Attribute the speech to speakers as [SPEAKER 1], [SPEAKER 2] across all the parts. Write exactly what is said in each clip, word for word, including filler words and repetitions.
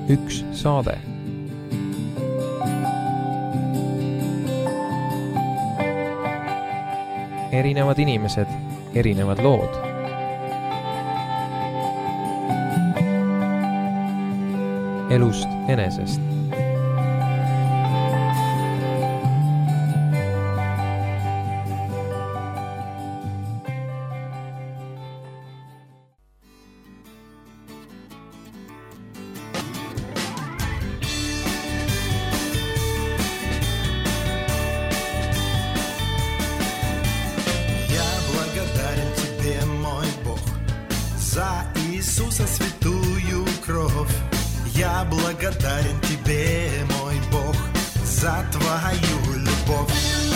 [SPEAKER 1] üks saade. Erinevad inimesed, erinevad lood. Elust enesest.
[SPEAKER 2] Благодарен тебе, мой Бог, за твою любовь.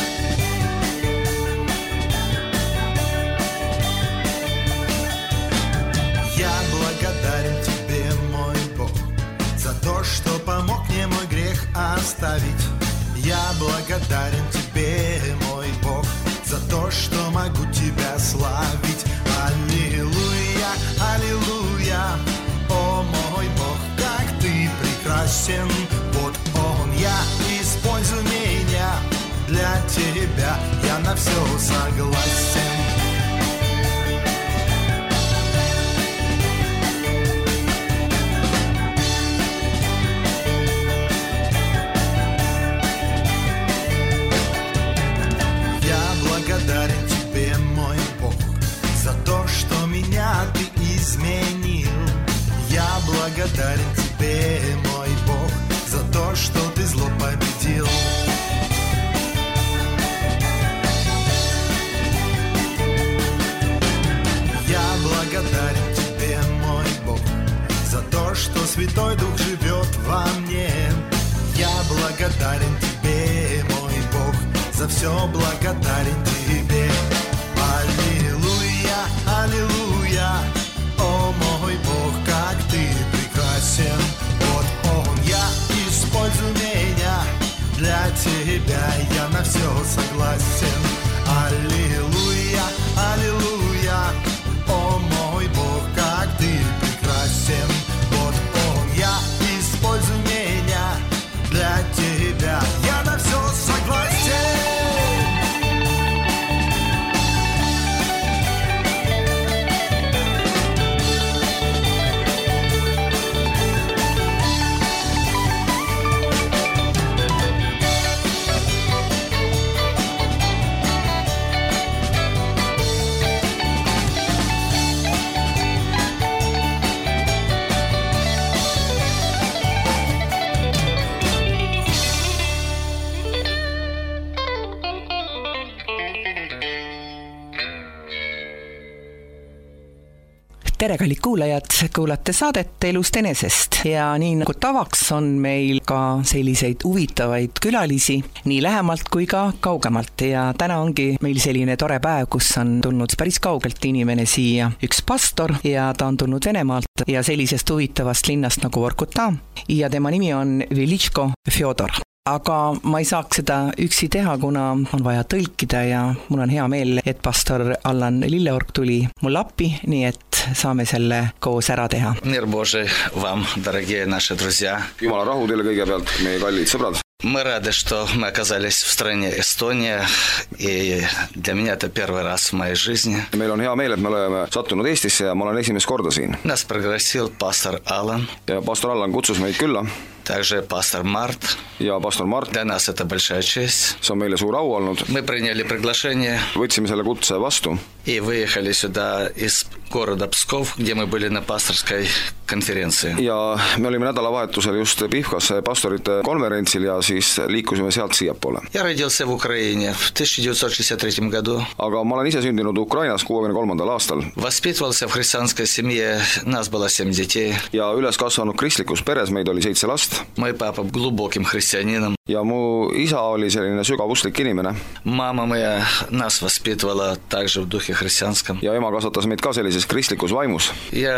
[SPEAKER 2] Я благодарен тебе, мой Бог, за то, что помог мне мой грех оставить. Я благодарен тебе, мой Бог, за то, что могу тебя славить. Аллилуйя, аллилуйя, о мой Бог, как ты прекрасен. Вот он, я, используй меня для тебя, я на все согласен. Я благодарен тебе, мой Бог, за то, что меня ты изменил. Я благодарен тебе, мой Бог, за то, что ты зло победил. Я благодарен тебе, мой Бог, за то, что Святой Дух живет во мне. Я благодарен тебе, мой Бог, за все благодарен тебе. Аллилуйя, аллилуйя, о мой Бог, как ты прекрасен. Вот он, я, используй меня для тебя, я на все согласен. Аллилуйя, аллилуйя, о мой Бог, как ты прекрасен. Вот он, я, используй меня для тебя, я на все согласен.
[SPEAKER 3] Tere, kallid kuulajad, kuulate saadet Elust enesest ja nii nagu tavaks on meil ka selliseid huvitavaid külalisi nii lähemalt kui ka kaugemalt ja täna ongi meil selline tore päev, kus on tulnud päris kaugelt inimene siia, üks pastor ja ta on tulnud Venemaalt ja sellisest huvitavast linnast nagu Vorkuta ja tema nimi on Velichko Fjodor. Aga ma ei saaks seda üksi teha, kuna on vaja tõlkida ja mul on hea meel, et pastor Allan Lilleorg tuli mul appi, nii et saame selle koos ära teha.
[SPEAKER 4] Мир Божий вам, дорогие наши друзья.
[SPEAKER 5] Jumala rahu teile kõigepealt, meie kallid sõbrad.
[SPEAKER 4] Мы рады, что мы оказались в стране Эстония, и для меня это первый раз в моей жизни.
[SPEAKER 5] Meil on hea meel, et me oleme sattunud Eestisse ja ma olen esimest korda siin.
[SPEAKER 4] Нас пригласил пастор Аллан.
[SPEAKER 5] Ja pastor Allan kutsus meid külla.
[SPEAKER 4] Также пастор Март.
[SPEAKER 5] Ja pastor Mart.
[SPEAKER 4] Для нас это большая честь.
[SPEAKER 5] See on meile suur au olnud.
[SPEAKER 4] Мы приняли приглашение.
[SPEAKER 5] Võtsime selle kutse vastu.
[SPEAKER 4] И выехали сюда из города Псков, где мы были на пасторской konverentsi.
[SPEAKER 5] Ja me olime nädalavahetusel just Pihkas pastorite konverentsil ja siis liikusime sealt siiapoole.
[SPEAKER 4] Я родился в Украине в тысяча девятьсот шестьдесят третьем году.
[SPEAKER 5] Aga ma olen ise sündinud Ukrainas kuuekümne kolmandal aastal.
[SPEAKER 4] Воспитывался в христианской семье, нас было семь детей.
[SPEAKER 5] Ja üles kasvanud kristlikus peres, meid oli seitse last.
[SPEAKER 4] Мой папа глубоким христианином.
[SPEAKER 5] Ja mu isa oli selline sügavusklik inimene.
[SPEAKER 4] Мама моя нас воспитывала также в духе христианском.
[SPEAKER 5] Ja ema kasvatas meid ka sellises kristlikus vaimus.
[SPEAKER 4] Я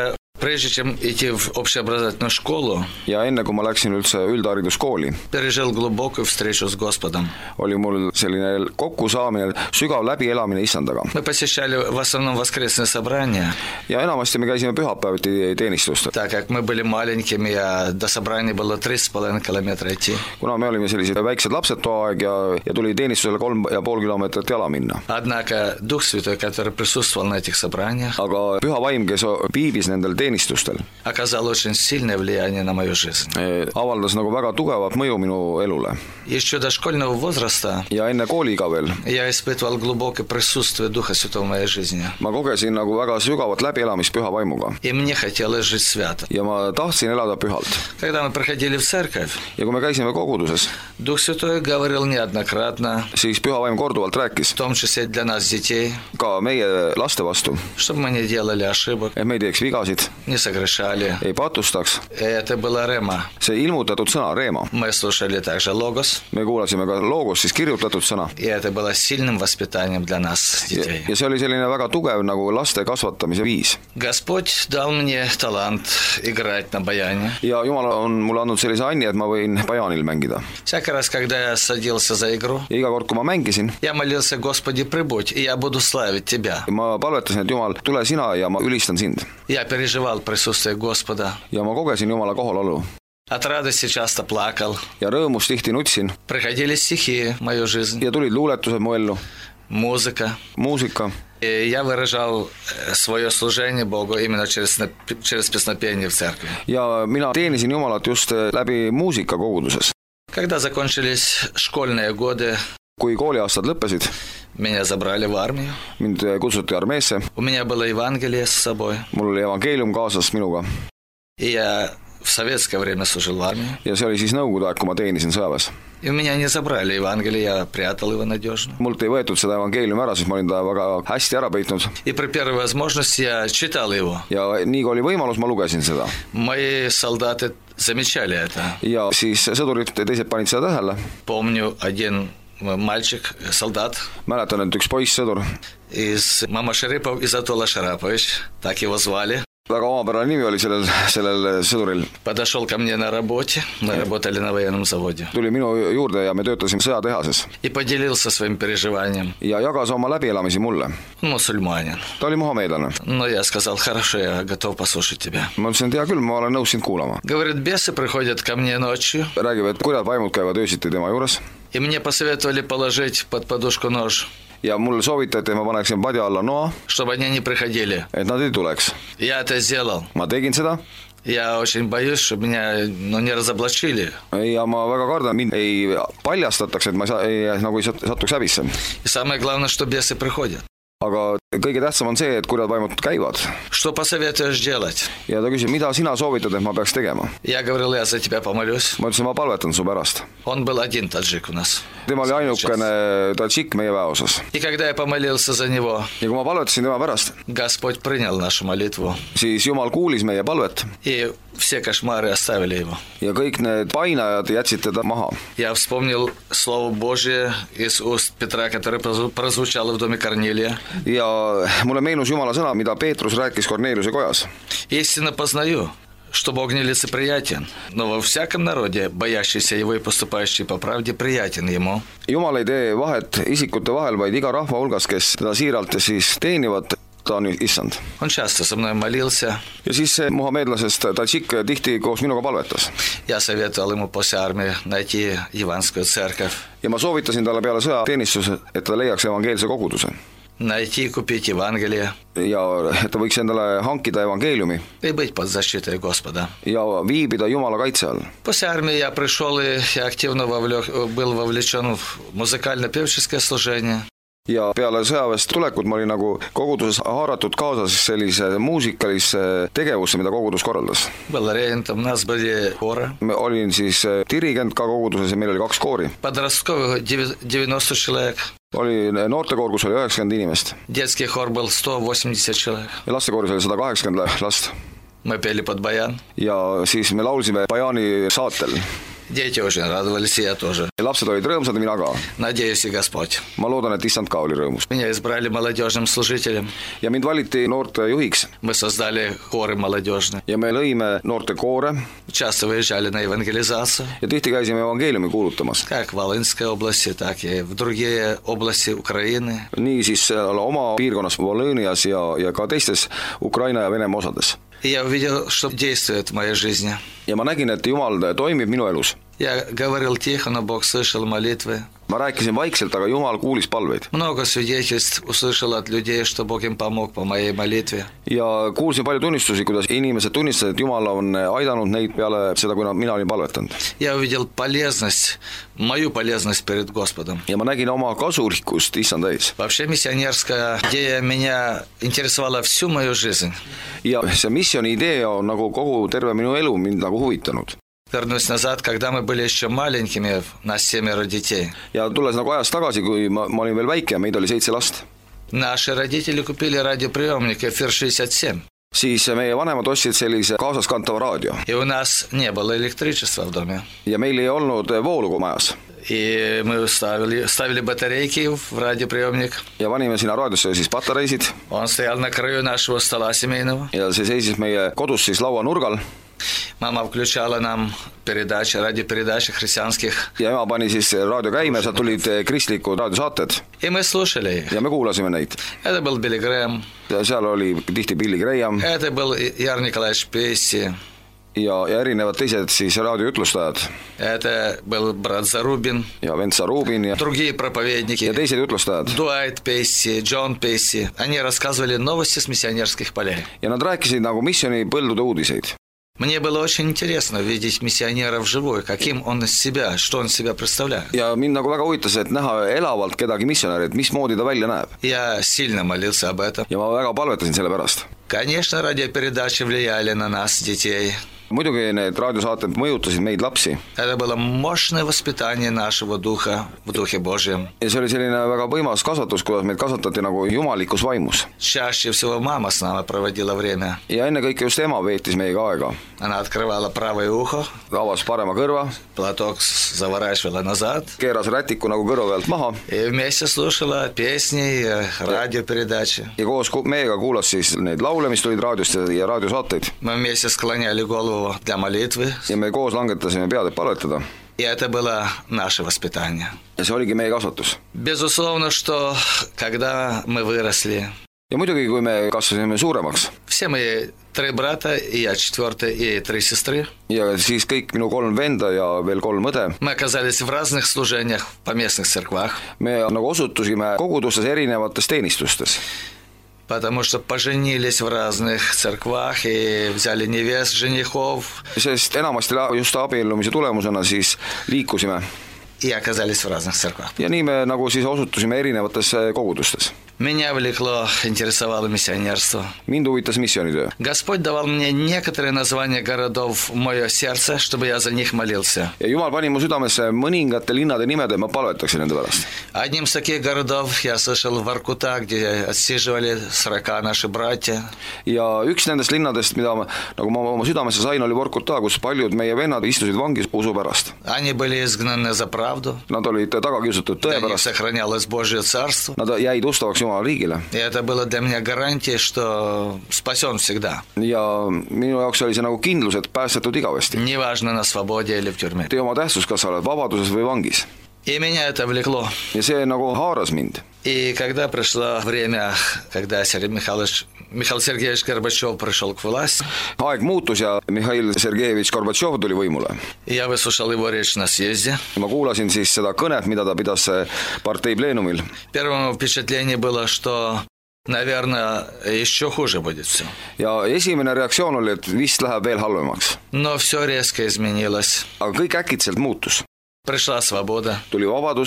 [SPEAKER 4] Прежде чем идти в общеобразовательную школу,
[SPEAKER 5] ja enne, kui ma läksin üldse üldhariduskooli,
[SPEAKER 4] пережил глубокую встречу с Господом.
[SPEAKER 5] oli mul selline kokkusaamine, sügav läbielamine issandaga.
[SPEAKER 4] Мы посещали в основном воскресные собрания.
[SPEAKER 5] Ja enamasti me käisime pühapäeviti teenistustel.
[SPEAKER 4] Так как мы были маленькими, а до собрания было три с половиной километра идти.
[SPEAKER 5] Kuna me olime sellised väiksed lapsed too aeg ja, ja tuli teenistusele kolm ja pool kilomeetrit jala minna.
[SPEAKER 4] Однако Дух Святой, который присутствовал на этих собраниях,
[SPEAKER 5] aga püha vaim, kes viibis nendel teenistustel,
[SPEAKER 4] оказал очень сильное влияние на мою жизнь.
[SPEAKER 5] avaldas nagu väga tugevat mõju minu elule.
[SPEAKER 4] Еще до школьного возраста
[SPEAKER 5] ja enne kooliiga veel
[SPEAKER 4] я испытывал глубокое присутствие Духа Святого в моей жизни.
[SPEAKER 5] ma kogesin nagu väga sügavat läbielamist püha vaimuga.
[SPEAKER 4] И мне хотелось жить свято.
[SPEAKER 5] ja ma tahtsin elada pühalt.
[SPEAKER 4] Когда мы проходили в церковь,
[SPEAKER 5] ja kui me käisime koguduses,
[SPEAKER 4] Дух Святой говорил неоднократно,
[SPEAKER 5] siis püha vaim korduvalt rääkis,
[SPEAKER 4] в том числе для нас, детей,
[SPEAKER 5] ka meie laste vastu,
[SPEAKER 4] чтобы мы не делали ошибок,
[SPEAKER 5] et me ei teeks vigasid,
[SPEAKER 4] не согрешали.
[SPEAKER 5] ei patustaks.
[SPEAKER 4] И это было рема.
[SPEAKER 5] see ilmutatud sõna, reema.
[SPEAKER 4] Мы слушали также логос.
[SPEAKER 5] me kuulasime ka loogos siis kirjutatud sõna.
[SPEAKER 4] И это было сильным воспитанием для нас, детей.
[SPEAKER 5] ja, ja see oli selline väga tugev nagu laste kasvatamise viis.
[SPEAKER 4] Господь дал мне талант играть на баяне.
[SPEAKER 5] ja Jumal on mulle andnud sellise anni, et ma võin bajaanil mängida.
[SPEAKER 4] Всякий раз, когда я садился за игру,
[SPEAKER 5] ja iga kord, kui ma mängisin,
[SPEAKER 4] я молился: Господи, прибудь, и я буду славить Тебя.
[SPEAKER 5] ma palvetasin, et Jumal, tule sina ja ma ülistan sind.
[SPEAKER 4] Я переживал присутствие Господа.
[SPEAKER 5] ja ma kogesin Jumala kohalolu.
[SPEAKER 4] От радости часто плакал.
[SPEAKER 5] ja rõõmust tihti nutsin.
[SPEAKER 4] Приходили стихи в мою жизнь.
[SPEAKER 5] ja tulid luuletused mu ellu.
[SPEAKER 4] Музыка.
[SPEAKER 5] muusika.
[SPEAKER 4] И я выражал свое служение Богу именно через, через песнопение в церкви.
[SPEAKER 5] ja mina teenisin Jumalat just läbi muusika koguduses.
[SPEAKER 4] Когда закончились школьные годы,
[SPEAKER 5] kui kooliaastad lõppesid,
[SPEAKER 4] меня забрали в армию.
[SPEAKER 5] mind kutsuti armeesse.
[SPEAKER 4] У меня было Евангелие с собой.
[SPEAKER 5] mul oli evangeelium kaasas minuga.
[SPEAKER 4] И я в советское время служил в армии.
[SPEAKER 5] ja see oli siis nõukogude aeg, kui ma teenisin sõjaväes.
[SPEAKER 4] И у меня не забрали Евангелие, я прятал его надежно.
[SPEAKER 5] Mult ei võetud seda evangeeliumi ära, siis ma olin ta väga hästi ära peitnud.
[SPEAKER 4] И при первой возможности я читал его.
[SPEAKER 5] ja nii kui oli võimalus, ma lugesin seda.
[SPEAKER 4] Мои солдаты замечали это.
[SPEAKER 5] ja siis sõdurid teised panid seda tähele.
[SPEAKER 4] Помню один мальчик, солдат.
[SPEAKER 5] mäletan, et üks poiss sõdur.
[SPEAKER 4] Из Мама Шарипов, Изатола Шарапович, так его звали.
[SPEAKER 5] väga omapärane nimi oli sellel, sellel sõduril.
[SPEAKER 4] Подошел ко мне на работе, мы работали на военном заводе.
[SPEAKER 5] Tuli minu juurde ja me töötasime sõjatehases.
[SPEAKER 4] И поделился своим переживанием.
[SPEAKER 5] ja jagas oma läbielamisi mulle.
[SPEAKER 4] Мусульманин.
[SPEAKER 5] ta oli muhameedlane.
[SPEAKER 4] Но я сказал: хорошо, я готов послушать тебя.
[SPEAKER 5] ma ütlesin, et hea küll, ma olen nõus sind kuulama.
[SPEAKER 4] Говорит, бесы приходят ко мне ночью.
[SPEAKER 5] räägib, et kurjad vaimud käivad öösiti tema juures.
[SPEAKER 4] И мне посоветовали положить под подушку нож.
[SPEAKER 5] ja mul soovitati, et ma paneksin padja alla noa,
[SPEAKER 4] чтобы они не приходили.
[SPEAKER 5] et nad ei tuleks.
[SPEAKER 4] Я это сделал.
[SPEAKER 5] ma tegin seda.
[SPEAKER 4] Я очень боюсь, чтобы меня ну, не разоблачили.
[SPEAKER 5] ja ma väga kardan, mind ei paljastataks, et ma saa, ei, nagu ei satuks häbisse.
[SPEAKER 4] И самое главное, что бесы приходят.
[SPEAKER 5] aga kõige tähtsam on see, et kurjad vaimud käivad.
[SPEAKER 4] Что посоветуешь делать?
[SPEAKER 5] ja ta küsib, mida sina soovitad, et ma peaks tegema.
[SPEAKER 4] Я говорил, я за тебя помолюсь.
[SPEAKER 5] ma ütlesin, ma palvetan su pärast.
[SPEAKER 4] Он был один таджик у нас.
[SPEAKER 5] tema oli ainukene tadžik meie väeosas.
[SPEAKER 4] И когда я помолился за него,
[SPEAKER 5] ja kui ma palvetasin tema pärast,
[SPEAKER 4] Господь принял нашу молитву.
[SPEAKER 5] siis Jumal kuulis meie palvet.
[SPEAKER 4] И все кошмары оставили его.
[SPEAKER 5] ja kõik need painajad jätsid teda maha.
[SPEAKER 4] Я вспомнил Слово Божие из уст Петра, которое прозвучало в доме Корнилия.
[SPEAKER 5] ja mulle meenus Jumala sõna, mida Peetrus rääkis Korneliuse kojas.
[SPEAKER 4] Истинно познаю, что Бог нелицеприятен, но во всяком народе, боящийся Его и поступающий по правде, приятен Ему.
[SPEAKER 5] Jumal ei tee vahet isikute vahel, vaid iga rahva hulgas, kes teda siiralt siis teenivad, ta on issand.
[SPEAKER 4] Он часто со мной молился.
[SPEAKER 5] ja siis see muhameedlasest tadžik tihti koos minuga palvetas.
[SPEAKER 4] Я советовал ему после армии найти Иванскую церковь.
[SPEAKER 5] ja ma soovitasin talle peale sõjateenistuse, et ta leiaks evangeelse koguduse.
[SPEAKER 4] Найти и купить Евангелие.
[SPEAKER 5] ja et ta võiks endale hankida evangeeliumi.
[SPEAKER 4] И быть под защитой Господа.
[SPEAKER 5] ja viibida Jumala kaitse all.
[SPEAKER 4] После армии я пришел и я активно вовлек, был вовлечен в музыкально-певческое служение.
[SPEAKER 5] ja peale sõjaväest tulekut ma olin nagu koguduses haaratud kaasas sellise muusikalisse tegevusse, mida kogudus korraldas.
[SPEAKER 4] Был регентом, у нас были хоры.
[SPEAKER 5] ma olin siis dirigent ka koguduses ja meil oli kaks koori.
[SPEAKER 4] Подростковых девяносто человек.
[SPEAKER 5] oli noortekoor, kus oli üheksakümmend inimest.
[SPEAKER 4] Детский хор был сто восемьдесят человек.
[SPEAKER 5] ja lastekooris oli sada kaheksakümmend last.
[SPEAKER 4] Мы пели под баян.
[SPEAKER 5] ja siis me laulsime bajaani saatel.
[SPEAKER 4] Дети очень радовались, и я тоже.
[SPEAKER 5] lapsed olid rõõmsad ja mina ka.
[SPEAKER 4] Надеюсь, и Господь.
[SPEAKER 5] ma loodan, et issand ka oli rõõmus.
[SPEAKER 4] Меня избрали молодежным служителем.
[SPEAKER 5] ja mind valiti noorte juhiks.
[SPEAKER 4] Мы создали хоры молодежные.
[SPEAKER 5] ja me lõime noorte koore.
[SPEAKER 4] Часто выезжали на евангелизацию.
[SPEAKER 5] ja tihti käisime evangeeliumi kuulutamas.
[SPEAKER 4] Как в Волынской области, так и в другие области Украины.
[SPEAKER 5] nii siis oma piirkonnas Volõnias ja, ja ka teistes Ukraina ja Venemaa osades.
[SPEAKER 4] Я увидел, что действует в моей жизни.
[SPEAKER 5] ja ma nägin, et Jumal toimib minu elus.
[SPEAKER 4] Я говорил тихо, но Бог слышал молитвы.
[SPEAKER 5] ma rääkisin vaikselt, aga Jumal kuulis palveid.
[SPEAKER 4] Много свидетельств услышал от людей, что Бог им помог по моей молитве.
[SPEAKER 5] ja kuulsin palju tunnistusi, kuidas inimesed tunnistasid, et Jumal on aidanud neid peale seda, kui mina olin palvetanud.
[SPEAKER 4] Я увидел полезность, мою полезность перед Господом.
[SPEAKER 5] ja ma nägin oma kasulikkust issand ees.
[SPEAKER 4] Вообще миссионерская идея меня интересовала всю мою жизнь.
[SPEAKER 5] ja see missiooni idee on nagu kogu terve minu elu mind nagu huvitanud.
[SPEAKER 4] Вернусь назад, когда мы были еще маленькими, нас семеро детей.
[SPEAKER 5] ja tulles nagu ajas tagasi, kui ma, ma olin veel väike, meid oli seitse last.
[SPEAKER 4] Наши родители купили радиоприемник эф эр шестьдесят семь.
[SPEAKER 5] siis meie vanemad ostsid sellise kaasaskantava raadio.
[SPEAKER 4] И у нас не было электричества в доме.
[SPEAKER 5] ja meil ei olnud voolu majas.
[SPEAKER 4] И мы ставили, ставили батарейки в радиоприемник.
[SPEAKER 5] ja panime sinna raadiosse siis patareisid.
[SPEAKER 4] Он стоял на краю нашего стола семейного.
[SPEAKER 5] ja see seisis meie kodus siis lauanurgal.
[SPEAKER 4] Мама включала нам передачи, радиопередачи христианских.
[SPEAKER 5] ja ema pani siis raadio käima ja sealt tulid kristlikud raadiosaated.
[SPEAKER 4] И мы слушали их.
[SPEAKER 5] ja me kuulasime neid.
[SPEAKER 4] Это был Билли Грэм.
[SPEAKER 5] ja seal oli tihti Billy Graham.
[SPEAKER 4] Это был Яр Николаевич Песси.
[SPEAKER 5] ja, ja erinevad teised siis raadioütlustajad.
[SPEAKER 4] Это был брат Зарубин.
[SPEAKER 5] ja vend Zarubin ja
[SPEAKER 4] другие проповедники.
[SPEAKER 5] ja teised ütlustajad.
[SPEAKER 4] Дуайт Песси, Джон Песси. Они рассказывали новости с миссионерских полей.
[SPEAKER 5] ja nad rääkisid nagu missiooni põldude uudiseid.
[SPEAKER 4] Мне было очень интересно видеть миссионера вживую, каким он из себя, что он из себя представляет.
[SPEAKER 5] ja mind nagu väga huvitas, et näha elavalt kedagi missionäri, et mismoodi ta välja näeb.
[SPEAKER 4] Я сильно молился об этом.
[SPEAKER 5] ja ma väga palvetasin selle pärast.
[SPEAKER 4] Конечно, радиопередачи влияли на нас, детей.
[SPEAKER 5] muidugi need raadiosaated mõjutasid meid lapsi.
[SPEAKER 4] Это было мощное воспитание нашего духа в Духе Божьем.
[SPEAKER 5] ja see oli selline väga võimas kasvatus, kuidas meid kasvatati nagu jumalikus vaimus.
[SPEAKER 4] Чаще всего мама с нами проводила время.
[SPEAKER 5] ja ennekõike just ema veetis meiega aega.
[SPEAKER 4] Она открывала правое ухо.
[SPEAKER 5] avas parema kõrva.
[SPEAKER 4] Платок заворачивала назад.
[SPEAKER 5] keeras rätiku nagu kõrva pealt maha.
[SPEAKER 4] И вместе слушала песни, радиопередачи.
[SPEAKER 5] ja koos meiega kuulas siis neid laule, mis tulid raadiost ja raadiosaateid.
[SPEAKER 4] Мы вместе склоняли голову для молитвы.
[SPEAKER 5] ja me koos langetasime pead, et palvetada.
[SPEAKER 4] И это было наше воспитание.
[SPEAKER 5] ja see oligi meie kasvatus.
[SPEAKER 4] Безусловно, что когда мы выросли.
[SPEAKER 5] ja muidugi, kui me kasvasime suuremaks.
[SPEAKER 4] Все мои три брата, и я четвертый, и три сестры.
[SPEAKER 5] ja siis kõik minu kolm venda ja veel kolm õde.
[SPEAKER 4] Мы оказались в разных служениях в поместных церквах.
[SPEAKER 5] me nagu osutusime kogudustes erinevates teenistustes.
[SPEAKER 4] Потому что поженились в разных церквах и взяли невест, женихов.
[SPEAKER 5] sest enamasti just abiellumise tulemusena siis liikusime.
[SPEAKER 4] И оказались в разных церквах.
[SPEAKER 5] ja nii me nagu siis osutusime erinevates kogudustes.
[SPEAKER 4] Меня влекло, интересовало миссионерство.
[SPEAKER 5] mind huvitas missioonitöö.
[SPEAKER 4] Господь давал мне некоторые названия городов в мое сердце, чтобы я за них молился.
[SPEAKER 5] ja Jumal pani mu südamesse mõningate linnade nimed, et ma palvetaksin nende pärast.
[SPEAKER 4] Одним из таких городов я слышал Воркута, где отсиживали сорока наши братья.
[SPEAKER 5] ja üks nendest linnadest, mida ma, nagu ma oma südamesse sain, oli Vorkuta, kus paljud meie vennad istusid vangis usu pärast.
[SPEAKER 4] Они были изгнаны за правду.
[SPEAKER 5] Nad olid taga kiusatud tõe
[SPEAKER 4] Для них
[SPEAKER 5] pärast.
[SPEAKER 4] сохранялось Божье царство.
[SPEAKER 5] Nad jäid ustavaks Jumala riigile.
[SPEAKER 4] И это было для меня гарантией, что спасен всегда.
[SPEAKER 5] ja minu jaoks oli see nagu kindlus, et päästetud igavesti.
[SPEAKER 4] Неважно, на свободе или в тюрьме.
[SPEAKER 5] Tee oma tähtsus, kas sa oled vabaduses või vangis.
[SPEAKER 4] И меня это влекло.
[SPEAKER 5] ja see nagu haaras mind.
[SPEAKER 4] И когда пришло время, когда Сергей Михайлович, Михаил Сергеевич Горбачев пришел к власти,
[SPEAKER 5] aeg muutus ja Mihhail Sergejevitš Gorbatšov tuli võimule.
[SPEAKER 4] я выслушал его речь на съезде.
[SPEAKER 5] ma kuulasin siis seda kõnet, mida ta pidas partei pleenumil.
[SPEAKER 4] Первое впечатление было, что, наверное, еще хуже будет все.
[SPEAKER 5] ja esimene reaktsioon oli, et vist läheb veel halvemaks.
[SPEAKER 4] Но все резко изменилось.
[SPEAKER 5] aga kõik äkitselt muutus.
[SPEAKER 4] Пришла свобода.
[SPEAKER 5] tuli vabadus.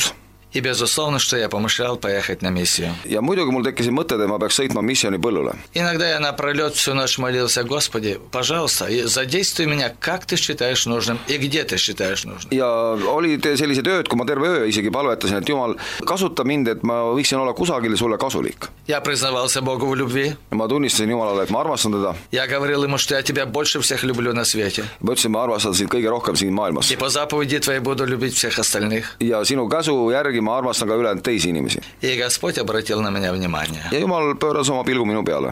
[SPEAKER 4] И безусловно, что я помышлял поехать на миссию.
[SPEAKER 5] ja muidugi mul tekkisid mõtted, et ma peaks sõitma missiooni põllule.
[SPEAKER 4] Иногда я напролет всю ночь молился: Господи, пожалуйста, задействуй меня, как ты считаешь нужным и где ты считаешь нужным.
[SPEAKER 5] ja olid sellised ööd, kui ma terve öö isegi palvetasin, et Jumal, kasuta mind, et ma võiksin olla kusagil sulle kasulik.
[SPEAKER 4] Я признавался Богу в любви.
[SPEAKER 5] ma tunnistasin Jumalale, et ma armastan teda.
[SPEAKER 4] Я говорил ему, что я тебя больше всех люблю на свете.
[SPEAKER 5] ma ütlesin, ma armastan sind kõige rohkem siin maailmas.
[SPEAKER 4] И по заповеди твоей буду любить всех остальных.
[SPEAKER 5] ja sinu käsu järgi ma armastan ka ülejäänud teisi inimesi.
[SPEAKER 4] И Господь обратил на меня внимание.
[SPEAKER 5] ja Jumal pööras oma pilgu minu peale.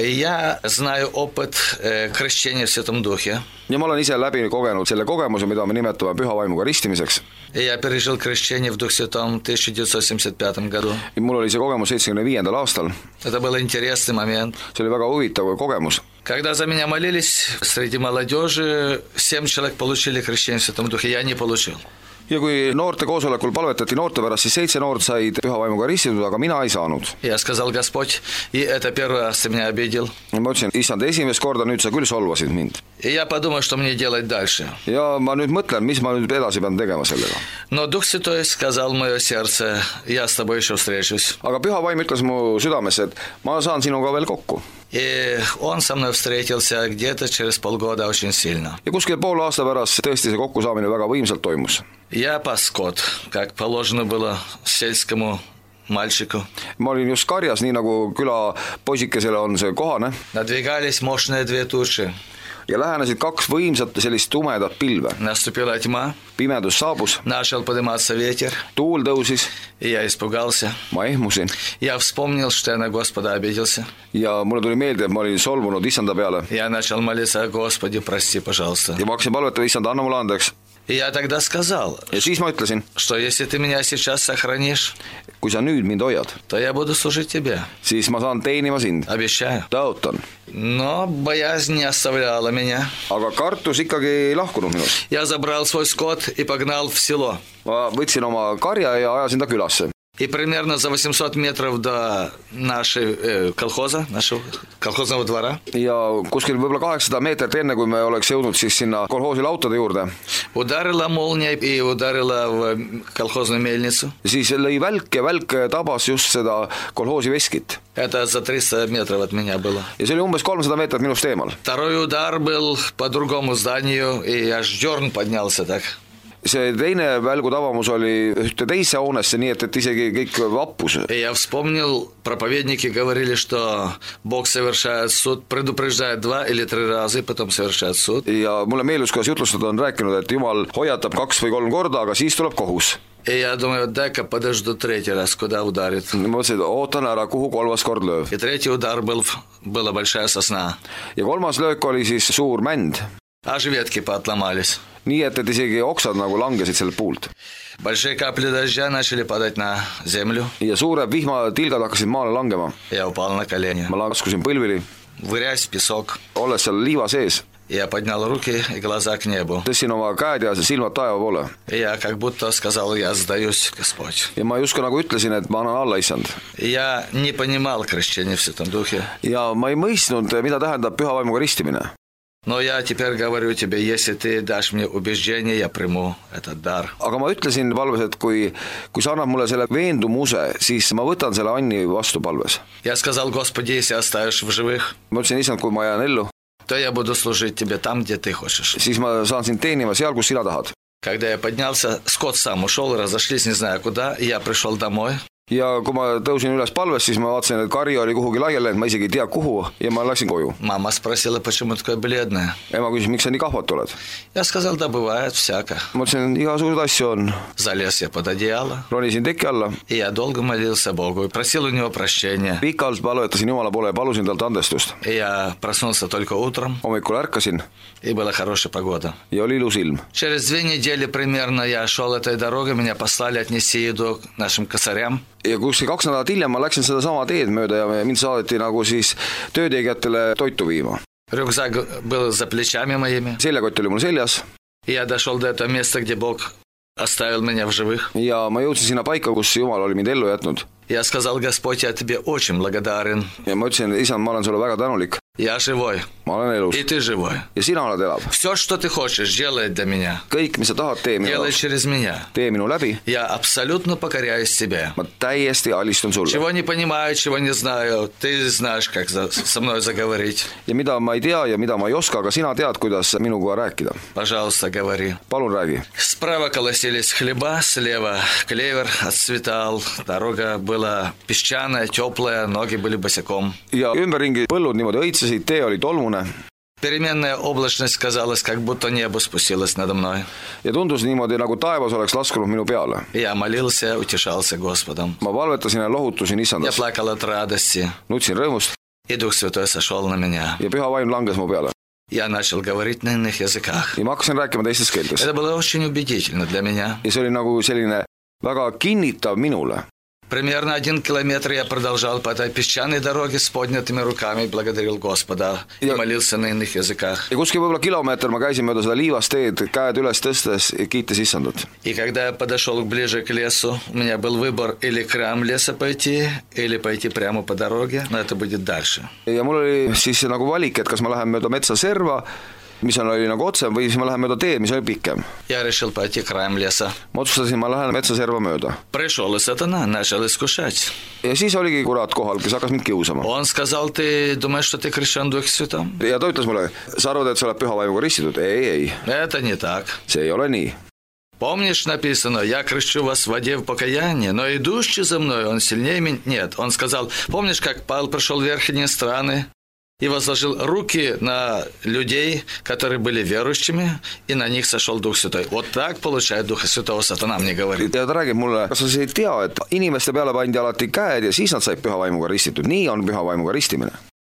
[SPEAKER 4] Я знаю опыт крещения в Святом Духе.
[SPEAKER 5] ja ma olen ise läbi kogenud selle kogemuse, mida me nimetame püha vaimuga ristimiseks.
[SPEAKER 4] И я пережил крещение в Дух Святом в тысяча девятьсот семьдесят пятом году.
[SPEAKER 5] mul oli see kogemus seitsmekümne viiendal aastal.
[SPEAKER 4] Это был интересный момент.
[SPEAKER 5] see oli väga huvitav kogemus.
[SPEAKER 4] Когда за меня молились, среди молодежи семь человек получили крещение в Святом Духе, я не получил.
[SPEAKER 5] ja kui noorte koosolekul palvetati noorte pärast, siis seitse noort said püha vaimuga ristitud, aga mina ei saanud.
[SPEAKER 4] Я сказал: Господь, и это первый раз ты меня обидел.
[SPEAKER 5] ma ütlesin, issand, esimest korda nüüd sa küll solvasid mind.
[SPEAKER 4] И я подумал, что мне делать дальше.
[SPEAKER 5] ja ma nüüd mõtlen, mis ma nüüd edasi pean tegema sellega.
[SPEAKER 4] Но Дух Святой сказал в мое сердце: я с тобой еще встречусь.
[SPEAKER 5] aga püha vaim ütles mu südamesse, et ma saan sinuga veel kokku.
[SPEAKER 4] И он со мной встретился где-то через полгода очень сильно.
[SPEAKER 5] ja kuskil pool aasta pärast tõesti see kokkusaamine väga võimsalt toimus.
[SPEAKER 4] Я пас скот, как положено было сельскому мальчику.
[SPEAKER 5] ma olin just karjas, nii nagu küla poisikesele on see kohane.
[SPEAKER 4] Надвигались мощные две тучи.
[SPEAKER 5] ja lähenesid kaks võimsat sellist tumedat pilve.
[SPEAKER 4] Наступила тьма.
[SPEAKER 5] pimedus saabus.
[SPEAKER 4] Начал подниматься ветер.
[SPEAKER 5] tuul tõusis.
[SPEAKER 4] И я испугался.
[SPEAKER 5] ma ehmusin.
[SPEAKER 4] Я вспомнил, что я на Господа обиделся.
[SPEAKER 5] ja mulle tuli meelde, et ma olin solvunud issanda peale.
[SPEAKER 4] Я начал молиться: Господи, прости, пожалуйста.
[SPEAKER 5] ja ma hakkasin palvetama: issand, anna mulle andeks.
[SPEAKER 4] И я тогда сказал,
[SPEAKER 5] ja siis ma ütlesin,
[SPEAKER 4] что если ты меня сейчас сохранишь,
[SPEAKER 5] kui sa nüüd mind hoiad,
[SPEAKER 4] то я буду служить тебе.
[SPEAKER 5] siis ma saan teenima sind.
[SPEAKER 4] Обещаю.
[SPEAKER 5] tõotan.
[SPEAKER 4] Но боязнь не оставляла меня.
[SPEAKER 5] aga kartus ikkagi ei lahkunud minust.
[SPEAKER 4] Я забрал свой скот и погнал в село.
[SPEAKER 5] ma võtsin oma karja ja ajasin ta külasse.
[SPEAKER 4] И примерно за восемьсот метров до нашей э, колхоза, нашего колхозного двора.
[SPEAKER 5] ja kuskil võib-olla kaheksasada meetrit enne, kui me oleks jõudnud siis sinna kolhoosi lautade juurde.
[SPEAKER 4] Ударила молния и ударила в колхозную мельницу.
[SPEAKER 5] siis lõi välk ja välk tabas just seda kolhoosi veskit.
[SPEAKER 4] Это за триста метров от меня было.
[SPEAKER 5] ja see oli umbes kolmsada meetrit minust eemal.
[SPEAKER 4] Второй удар был по другому зданию, и аж дерн поднялся так.
[SPEAKER 5] see teine välgu tabamus oli ühte teise hoonesse, nii et, et isegi kõik vappus.
[SPEAKER 4] Я вспомнил, проповедники говорили, что Бог совершает суд, предупреждает два или три раза, и потом совершает суд.
[SPEAKER 5] ja mulle meeldus, kuidas jutlustajad on rääkinud, et Jumal hoiatab kaks või kolm korda, aga siis tuleb kohus.
[SPEAKER 4] И я думаю, дай-ка подожду третий раз, куда ударит.
[SPEAKER 5] ma mõtlesin, et ootan ära, kuhu kolmas kord lööb.
[SPEAKER 4] И третий удар был, была большая сосна.
[SPEAKER 5] ja kolmas löök oli siis suur mänd.
[SPEAKER 4] Аж ветки поотломались.
[SPEAKER 5] nii et, et isegi oksad nagu langesid sellelt puult.
[SPEAKER 4] Большие капли дождя начали падать на землю.
[SPEAKER 5] ja suured vihmatilgad hakkasid maale langema.
[SPEAKER 4] Я упал на колени.
[SPEAKER 5] ma laskusin põlvili.
[SPEAKER 4] В грязь, песок.
[SPEAKER 5] olles seal liiva sees.
[SPEAKER 4] Я поднял руки и глаза к небу.
[SPEAKER 5] tõstsin oma käed ja silmad taeva poole.
[SPEAKER 4] Я как будто сказал: я сдаюсь, Господь.
[SPEAKER 5] ja ma justkui nagu ütlesin, et ma annan alla, issand.
[SPEAKER 4] Я не понимал крещения в Святом Духе.
[SPEAKER 5] ja ma ei mõistnud, mida tähendab püha vaimuga ristimine.
[SPEAKER 4] Но я теперь говорю тебе, если ты дашь мне убеждение, я приму этот дар.
[SPEAKER 5] aga ma ütlesin palves, et kui, kui sa annad mulle selle veendumuse, siis ma võtan selle anni vastu palves.
[SPEAKER 4] Я сказал: Господи, если оставишь в живых,
[SPEAKER 5] ma ütlesin, issand, kui ma jään ellu,
[SPEAKER 4] то я буду служить тебе там, где ты хочешь.
[SPEAKER 5] siis ma saan sind teenima seal, kus sina tahad.
[SPEAKER 4] Когда я поднялся, скот сам ушел, разошлись не знаю куда, и я пришел домой.
[SPEAKER 5] ja kui ma tõusin üles palves, siis ma vaatasin, et kari oli kuhugi laiali, et ma isegi ei tea kuhu, ja ma läksin koju.
[SPEAKER 4] Мама спросила, почему такое бледное.
[SPEAKER 5] ema küsis, miks sa nii kahvatu oled.
[SPEAKER 4] Я сказал: да бывает всяко.
[SPEAKER 5] ma ütlesin, igasuguseid asju on.
[SPEAKER 4] Залез я под одеяло.
[SPEAKER 5] ronisin teki alla.
[SPEAKER 4] И я долго молился Богу и просил у него прощения.
[SPEAKER 5] pikalt palvetasin Jumala poole ja palusin talt andestust.
[SPEAKER 4] И я проснулся только утром.
[SPEAKER 5] hommikul ärkasin.
[SPEAKER 4] И была хорошая погода.
[SPEAKER 5] ja oli ilus ilm.
[SPEAKER 4] Через две недели примерно я шел этой дорогой, меня послали отнести еду к нашим косарям.
[SPEAKER 5] ja kuskil kaks nädalat hiljem ma läksin seda sama teed mööda ja mind saadeti nagu siis töötegijatele toitu viima.
[SPEAKER 4] Рюкзак был за плечами моими.
[SPEAKER 5] seljakott oli mul seljas.
[SPEAKER 4] Я дошел до этого места, где Бог оставил меня в живых.
[SPEAKER 5] ja ma jõudsin sinna paika, kus Jumal oli mind ellu jätnud.
[SPEAKER 4] Я сказал: Господь, я тебе очень благодарен.
[SPEAKER 5] ja ma ütlesin, isand, ma olen sulle väga tänulik.
[SPEAKER 4] Я живой.
[SPEAKER 5] ma olen elus.
[SPEAKER 4] И ты живой.
[SPEAKER 5] Ja sina oled elav.
[SPEAKER 4] Все, что ты хочешь, делай для меня.
[SPEAKER 5] Kõik, mis sa tahad, tee minu
[SPEAKER 4] Делай
[SPEAKER 5] jaoks.
[SPEAKER 4] через меня.
[SPEAKER 5] Tee minu läbi.
[SPEAKER 4] Я абсолютно покоряюсь тебе.
[SPEAKER 5] Ma täiesti alistun sulle.
[SPEAKER 4] Чего не понимаю, чего не знаю, ты знаешь, как за, со мной заговорить.
[SPEAKER 5] Ja mida ma ei tea ja mida ma ei oska, aga sina tead, kuidas minuga rääkida.
[SPEAKER 4] Пожалуйста, говори.
[SPEAKER 5] Palun räägi.
[SPEAKER 4] Справа колосились хлеба, слева клевер отцветал. Дорога была песчаная, теплая, ноги были босиком.
[SPEAKER 5] Ja ümberringi põllud niimoodi õitsesid, tee oli tolmune.
[SPEAKER 4] Переменная облачность казалась, как будто небо спустилось надо мной.
[SPEAKER 5] Ja tundus niimoodi, nagu taevas oleks laskunud minu peale.
[SPEAKER 4] Я молился, утешался Господом.
[SPEAKER 5] Ma palvetasin ja lohutusin
[SPEAKER 4] Я
[SPEAKER 5] Issandas.
[SPEAKER 4] плакал от радости,
[SPEAKER 5] Nutsin rõõmust
[SPEAKER 4] и Дух Святой сошел на меня.
[SPEAKER 5] ja püha vaim langes mu peale.
[SPEAKER 4] Я начал говорить на иных языках.
[SPEAKER 5] Ja ma hakkasin rääkima teistes keeltes.
[SPEAKER 4] Это было очень убедительно для меня.
[SPEAKER 5] Ja see oli nagu selline väga kinnitav minule.
[SPEAKER 4] Примерно один километр я продолжал по этой песчаной дороге с поднятыми руками, благодарил Господа и
[SPEAKER 5] Ja-
[SPEAKER 4] молился на иных языках.
[SPEAKER 5] Ja kuskil võib-olla kilomeeter ma käisin mööda seda liivast teed, käed üles tõstes ja kiites Issandat.
[SPEAKER 4] И когда я подошел ближе к лесу, у меня был выбор или к краю леса пойти, или пойти прямо по дороге, но это будет дальше.
[SPEAKER 5] Ja mul oli siis nagu valik, et kas ma lähen mööda metsa serva, mis on, oli nagu otsem, või siis ma lähen mööda teed, mis oli pikem.
[SPEAKER 4] Я решил пойти к краю леса.
[SPEAKER 5] Ma otsustasin, ma lähen metsa serva mööda.
[SPEAKER 4] Пришел и сатана, начал искушать.
[SPEAKER 5] Ja siis oligi kurat kohal, kes hakkas mind kiusama.
[SPEAKER 4] Он сказал, ты думаешь, что ты крещен Духом Святым?
[SPEAKER 5] Ja ta ütles mulle, sa arvad, et sa oled püha vaimuga ristitud? Ei, ei,
[SPEAKER 4] Это не так.
[SPEAKER 5] see ei ole nii.
[SPEAKER 4] Помнишь, написано, я крещу вас в воде в покаяние, но идущий за мной, он сильнее меня. Нет, он сказал, помнишь, как Павел пришел в верхние страны и возложил руки на людей, которые были верующими, и на них сошел Дух Святой. Вот так получает Духа Святого сатана, мне говорит.
[SPEAKER 5] Ja ta räägib mulle, kas sa siis ei tea, et inimeste peale pandi alati käed ja siis nad said püha vaimuga ristitud. Nii on püha vaimuga ristimine.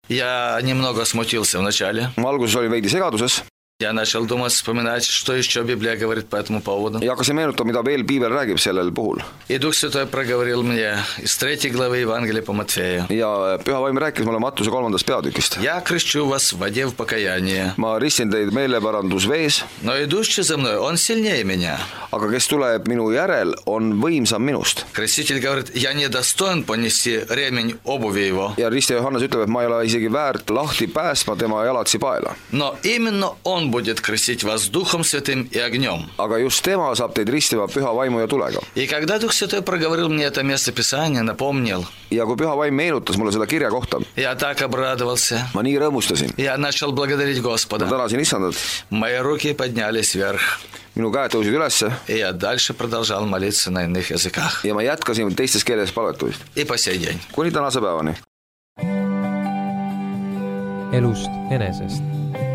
[SPEAKER 4] Я немного смутился вначале.
[SPEAKER 5] Ma alguses olin veidi segaduses
[SPEAKER 4] Я начал думать, вспоминать, что еще Библия говорит по этому поводу.
[SPEAKER 5] ja hakkasin meenutama, mida veel piibel räägib sellel puhul.
[SPEAKER 4] И Дух Святой проговорил мне из третьей главы Евангелия по Матфею.
[SPEAKER 5] Ja püha vaim rääkis mulle Mattuse kolmandast peatükist.
[SPEAKER 4] Я крещу вас в воде в покаяние,
[SPEAKER 5] Ma ristin teid meeleparandusvees,
[SPEAKER 4] но идущий за мной, он сильнее меня.
[SPEAKER 5] aga kes tuleb minu järel, on võimsam minust.
[SPEAKER 4] Креститель говорит, я не достоин понести ремень обуви его.
[SPEAKER 5] Ja Ristja Johannes ütleb, et ma ei ole isegi väärt lahti päästma tema jalatsi paela.
[SPEAKER 4] Но именно он будет крестить вас Духом Святым и огнем.
[SPEAKER 5] Aga just tema saab teid ristima püha vaimu ja tulega.
[SPEAKER 4] И когда Дух Святой проговорил мне это место Писания, напомнил,
[SPEAKER 5] Ja kui püha vaim meenutas mulle seda kirja kohta,
[SPEAKER 4] я так обрадовался.
[SPEAKER 5] ma nii rõõmustasin.
[SPEAKER 4] Я начал благодарить
[SPEAKER 5] Ma
[SPEAKER 4] Господа.
[SPEAKER 5] tänasin Issandat.
[SPEAKER 4] Мои руки поднялись вверх.
[SPEAKER 5] Minu käed tõusid ülesse
[SPEAKER 4] И я дальше продолжал молиться на иных языках.
[SPEAKER 5] ja ma jätkasin teistes keeles palvetamist.
[SPEAKER 4] И по сей день.
[SPEAKER 5] Kuni tänase päevani.
[SPEAKER 1] elust enesest.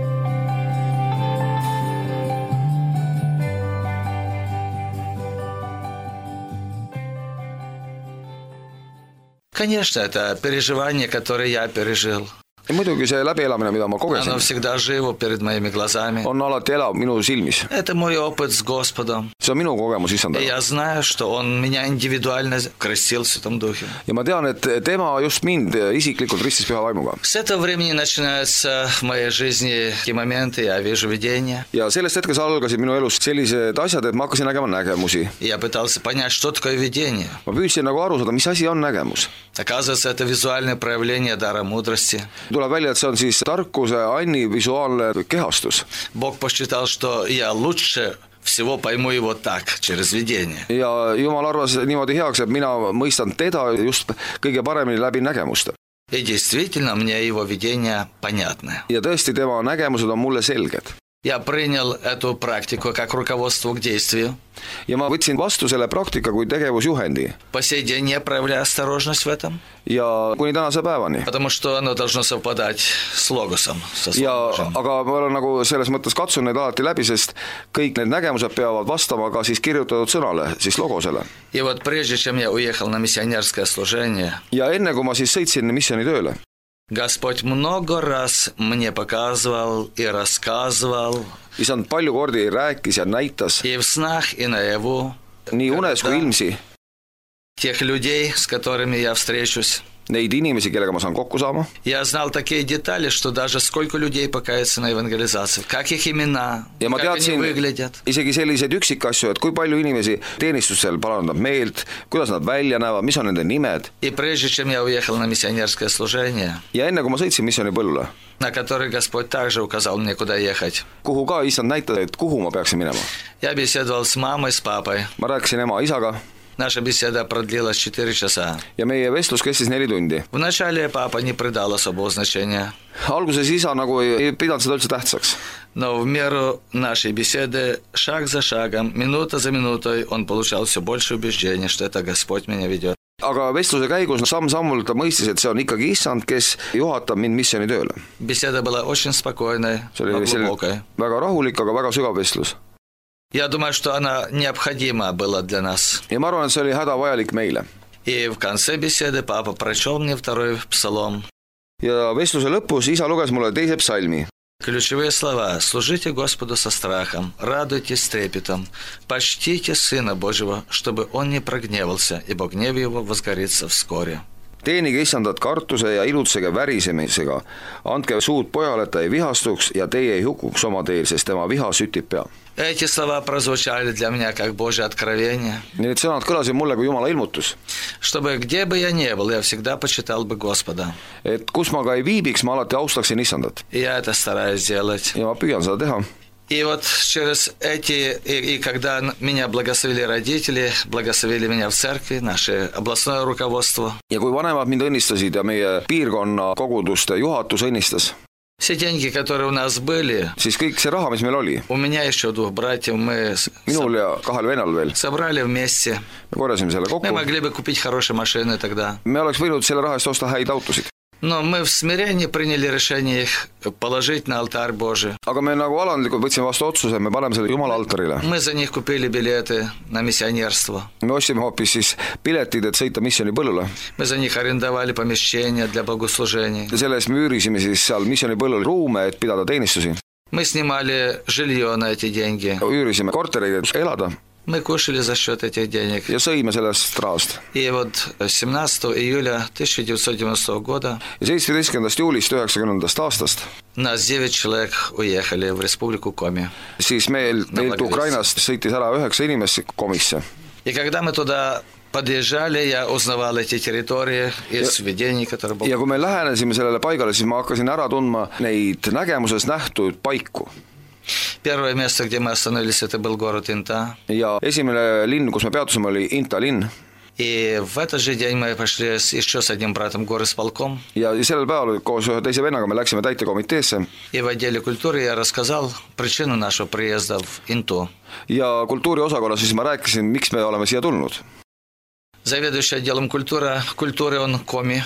[SPEAKER 4] Конечно, это переживание, которое я пережил.
[SPEAKER 5] Ja muidugi see läbielamine, mida ma
[SPEAKER 4] Оно
[SPEAKER 5] kogesin,
[SPEAKER 4] всегда живо перед моими глазами.
[SPEAKER 5] on alati elav minu silmis.
[SPEAKER 4] Это мой опыт с Господом.
[SPEAKER 5] See on minu kogemus
[SPEAKER 4] И
[SPEAKER 5] Issandaga.
[SPEAKER 4] я знаю, что Он меня индивидуально крестил в Святом Духе.
[SPEAKER 5] Ja ma tean, et tema just mind isiklikult ristis püha vaimuga.
[SPEAKER 4] С этого времени начинаются в моей жизни такие моменты, я вижу видения.
[SPEAKER 5] Ja sellest hetkest algasid minu elus sellised asjad, et ma hakkasin nägema nägemusi.
[SPEAKER 4] И я пытался понять, что такое видение.
[SPEAKER 5] Ma püüdsin nagu aru saada, mis asi on nägemus.
[SPEAKER 4] Оказывается, это визуальное проявление дара мудрости.
[SPEAKER 5] Tuleb välja, et see on siis tarkuse anni visuaalne kehastus.
[SPEAKER 4] Бог посчитал, что я лучше всего пойму его так, через видение.
[SPEAKER 5] Ja Jumal arvas niimoodi heaks, et mina mõistan teda just kõige paremini läbi nägemuste.
[SPEAKER 4] И действительно, мне его видение понятно.
[SPEAKER 5] Ja tõesti, tema nägemused on mulle selged.
[SPEAKER 4] Я принял эту практику как руководство к действию.
[SPEAKER 5] Ja ma võtsin vastu selle praktika kui tegevusjuhendi.
[SPEAKER 4] По сей день я проявляю осторожность в этом,
[SPEAKER 5] Ja kuni tänase päevani.
[SPEAKER 4] потому что оно должно совпадать с логосом, со
[SPEAKER 5] Ja,
[SPEAKER 4] Словом Божьим.
[SPEAKER 5] aga ma olen nagu selles mõttes katsun neid alati läbi, sest kõik need nägemused peavad vastama ka siis kirjutatud sõnale, siis logosele.
[SPEAKER 4] И вот прежде чем я уехал на миссионерское служение,
[SPEAKER 5] Ja enne, kui ma siis sõitsin missioonitööle,
[SPEAKER 4] Господь много раз мне показывал и рассказывал,
[SPEAKER 5] Isand palju kordi rääkis ja näitas
[SPEAKER 4] и в снах, и наяву,
[SPEAKER 5] nii unes kui ilmsi
[SPEAKER 4] тех людей, с которыми я встречусь,
[SPEAKER 5] neid inimesi, kellega ma saan kokku saama.
[SPEAKER 4] Я знал такие детали, что даже сколько людей покается на евангелизации, как их имена,
[SPEAKER 5] ja ma
[SPEAKER 4] как
[SPEAKER 5] teadsin
[SPEAKER 4] они выглядят.
[SPEAKER 5] Isegi selliseid üksikasju, et kui palju inimesi teenistusel parandab meelt, kuidas nad välja näevad, mis on nende nimed.
[SPEAKER 4] И прежде чем я уехал на миссионерское служение,
[SPEAKER 5] ja enne kui ma sõitsin missioonipõllule,
[SPEAKER 4] на который Господь также указал мне, куда ехать,
[SPEAKER 5] kuhu ka issand näitas, et kuhu ma peaksin minema.
[SPEAKER 4] я беседовал с мамой, с папой.
[SPEAKER 5] ma rääkisin ema isaga.
[SPEAKER 4] Наша беседа продлилась четыре часа.
[SPEAKER 5] ja meie vestlus kestis neli tundi.
[SPEAKER 4] Вначале папа не придал особого значения.
[SPEAKER 5] alguses isa nagu ei pidanud seda üldse tähtsaks.
[SPEAKER 4] Но в меру нашей беседы, шаг за шагом, минута за минутой, он получал все больше убеждения, что это Господь меня ведет.
[SPEAKER 5] aga vestluse käigus samm-sammult ta mõistis, et see on ikkagi issand, kes juhatab mind missioonitööle.
[SPEAKER 4] Беседа была очень спокойной, но глубокой.
[SPEAKER 5] väga rahulik, aga väga sügav vestlus.
[SPEAKER 4] Я думаю, что она необходима была для нас.
[SPEAKER 5] ja ma arvan, et see oli hädavajalik meile.
[SPEAKER 4] И в конце беседы папа прочел мне второй псалом.
[SPEAKER 5] ja vestluse lõpus isa luges mulle teise psalmi.
[SPEAKER 4] Ключевые слова: служите Господу со страхом, радуйтесь с трепетом, почтите Сына Божьего, чтобы Он не прогневался, ибо гнев Его возгорится вскоре.
[SPEAKER 5] teenige issandat kartuse ja ilutsege värisemisega, andke suud pojale, et ta ei vihastuks ja teie ei hukuks oma teel, sest tema viha sütib pea.
[SPEAKER 4] Эти слова прозвучали для меня как Божье откровение.
[SPEAKER 5] Need sõnad kõlasid mulle kui Jumala ilmutus.
[SPEAKER 4] Чтобы где бы я ни был, я всегда почитал бы Господа.
[SPEAKER 5] Et kus ma ka ei viibiks, ma alati austaksin issandat.
[SPEAKER 4] И я это стараюсь делать.
[SPEAKER 5] ja ma püüan seda teha.
[SPEAKER 4] И вот через эти, и, и когда меня благословили родители, благословили меня в церкви, наше областное руководство.
[SPEAKER 5] ja kui vanemad mind õnnistasid ja meie piirkonna koguduste juhatus õnnistas,
[SPEAKER 4] все деньги, которые у нас были,
[SPEAKER 5] siis kõik see raha, mis meil oli,
[SPEAKER 4] у меня еще двух братьев, мы
[SPEAKER 5] minul ja kahel venal veel,
[SPEAKER 4] собрали вместе.
[SPEAKER 5] me korjasime selle kokku.
[SPEAKER 4] Мы могли бы купить хорошие машины тогда.
[SPEAKER 5] me oleks võinud selle raha eest osta häid autosid.
[SPEAKER 4] Но мы в смирении приняли решение их положить на алтарь Божий.
[SPEAKER 5] aga me nagu alandlikult võtsime vastu otsuse, me paneme selle Jumala altarile.
[SPEAKER 4] Мы за них купили билеты на миссионерство.
[SPEAKER 5] me ostsime hoopis siis piletid, et sõita missioonipõllule.
[SPEAKER 4] Мы за них арендовали помещения для богослужений.
[SPEAKER 5] selle eest me üürisime siis seal missioonipõllul ruume, et pidada teenistusi.
[SPEAKER 4] Мы снимали жилье на эти деньги.
[SPEAKER 5] üürisime kortereid, et elada.
[SPEAKER 4] Мы кушали за счет этих денег.
[SPEAKER 5] ja sõime sellest rahast.
[SPEAKER 4] И вот семнадцатого июля тысяча девятьсот девяностого года
[SPEAKER 5] ja seitsmeteistkümnendast juulist üheksakümnendast aastast
[SPEAKER 4] нас девять человек уехали в республику Коми.
[SPEAKER 5] siis meil, meilt Ukrainast sõitis ära üheksa inimest komisse.
[SPEAKER 4] И когда мы туда подъезжали, я узнавал эти территории из видений, которые были.
[SPEAKER 5] ja kui me lähenesime sellele paigale, siis ma hakkasin ära tundma neid nägemuses nähtud paiku.
[SPEAKER 4] Первое место, где мы остановились, это был город Инта.
[SPEAKER 5] ja esimene linn, kus me peatusime, oli Inta linn.
[SPEAKER 4] И в этот же день мы пошли с, еще с одним братом горосполком.
[SPEAKER 5] ja sellel päeval koos ühe teise vennaga me läksime täitekomiteesse.
[SPEAKER 4] И в отделе культуры я рассказал причину нашего приезда в Инту.
[SPEAKER 5] ja kultuuriosakonnas siis ma rääkisin, miks me oleme siia tulnud.
[SPEAKER 4] Заведующий отделом культуры, культуры он Коми.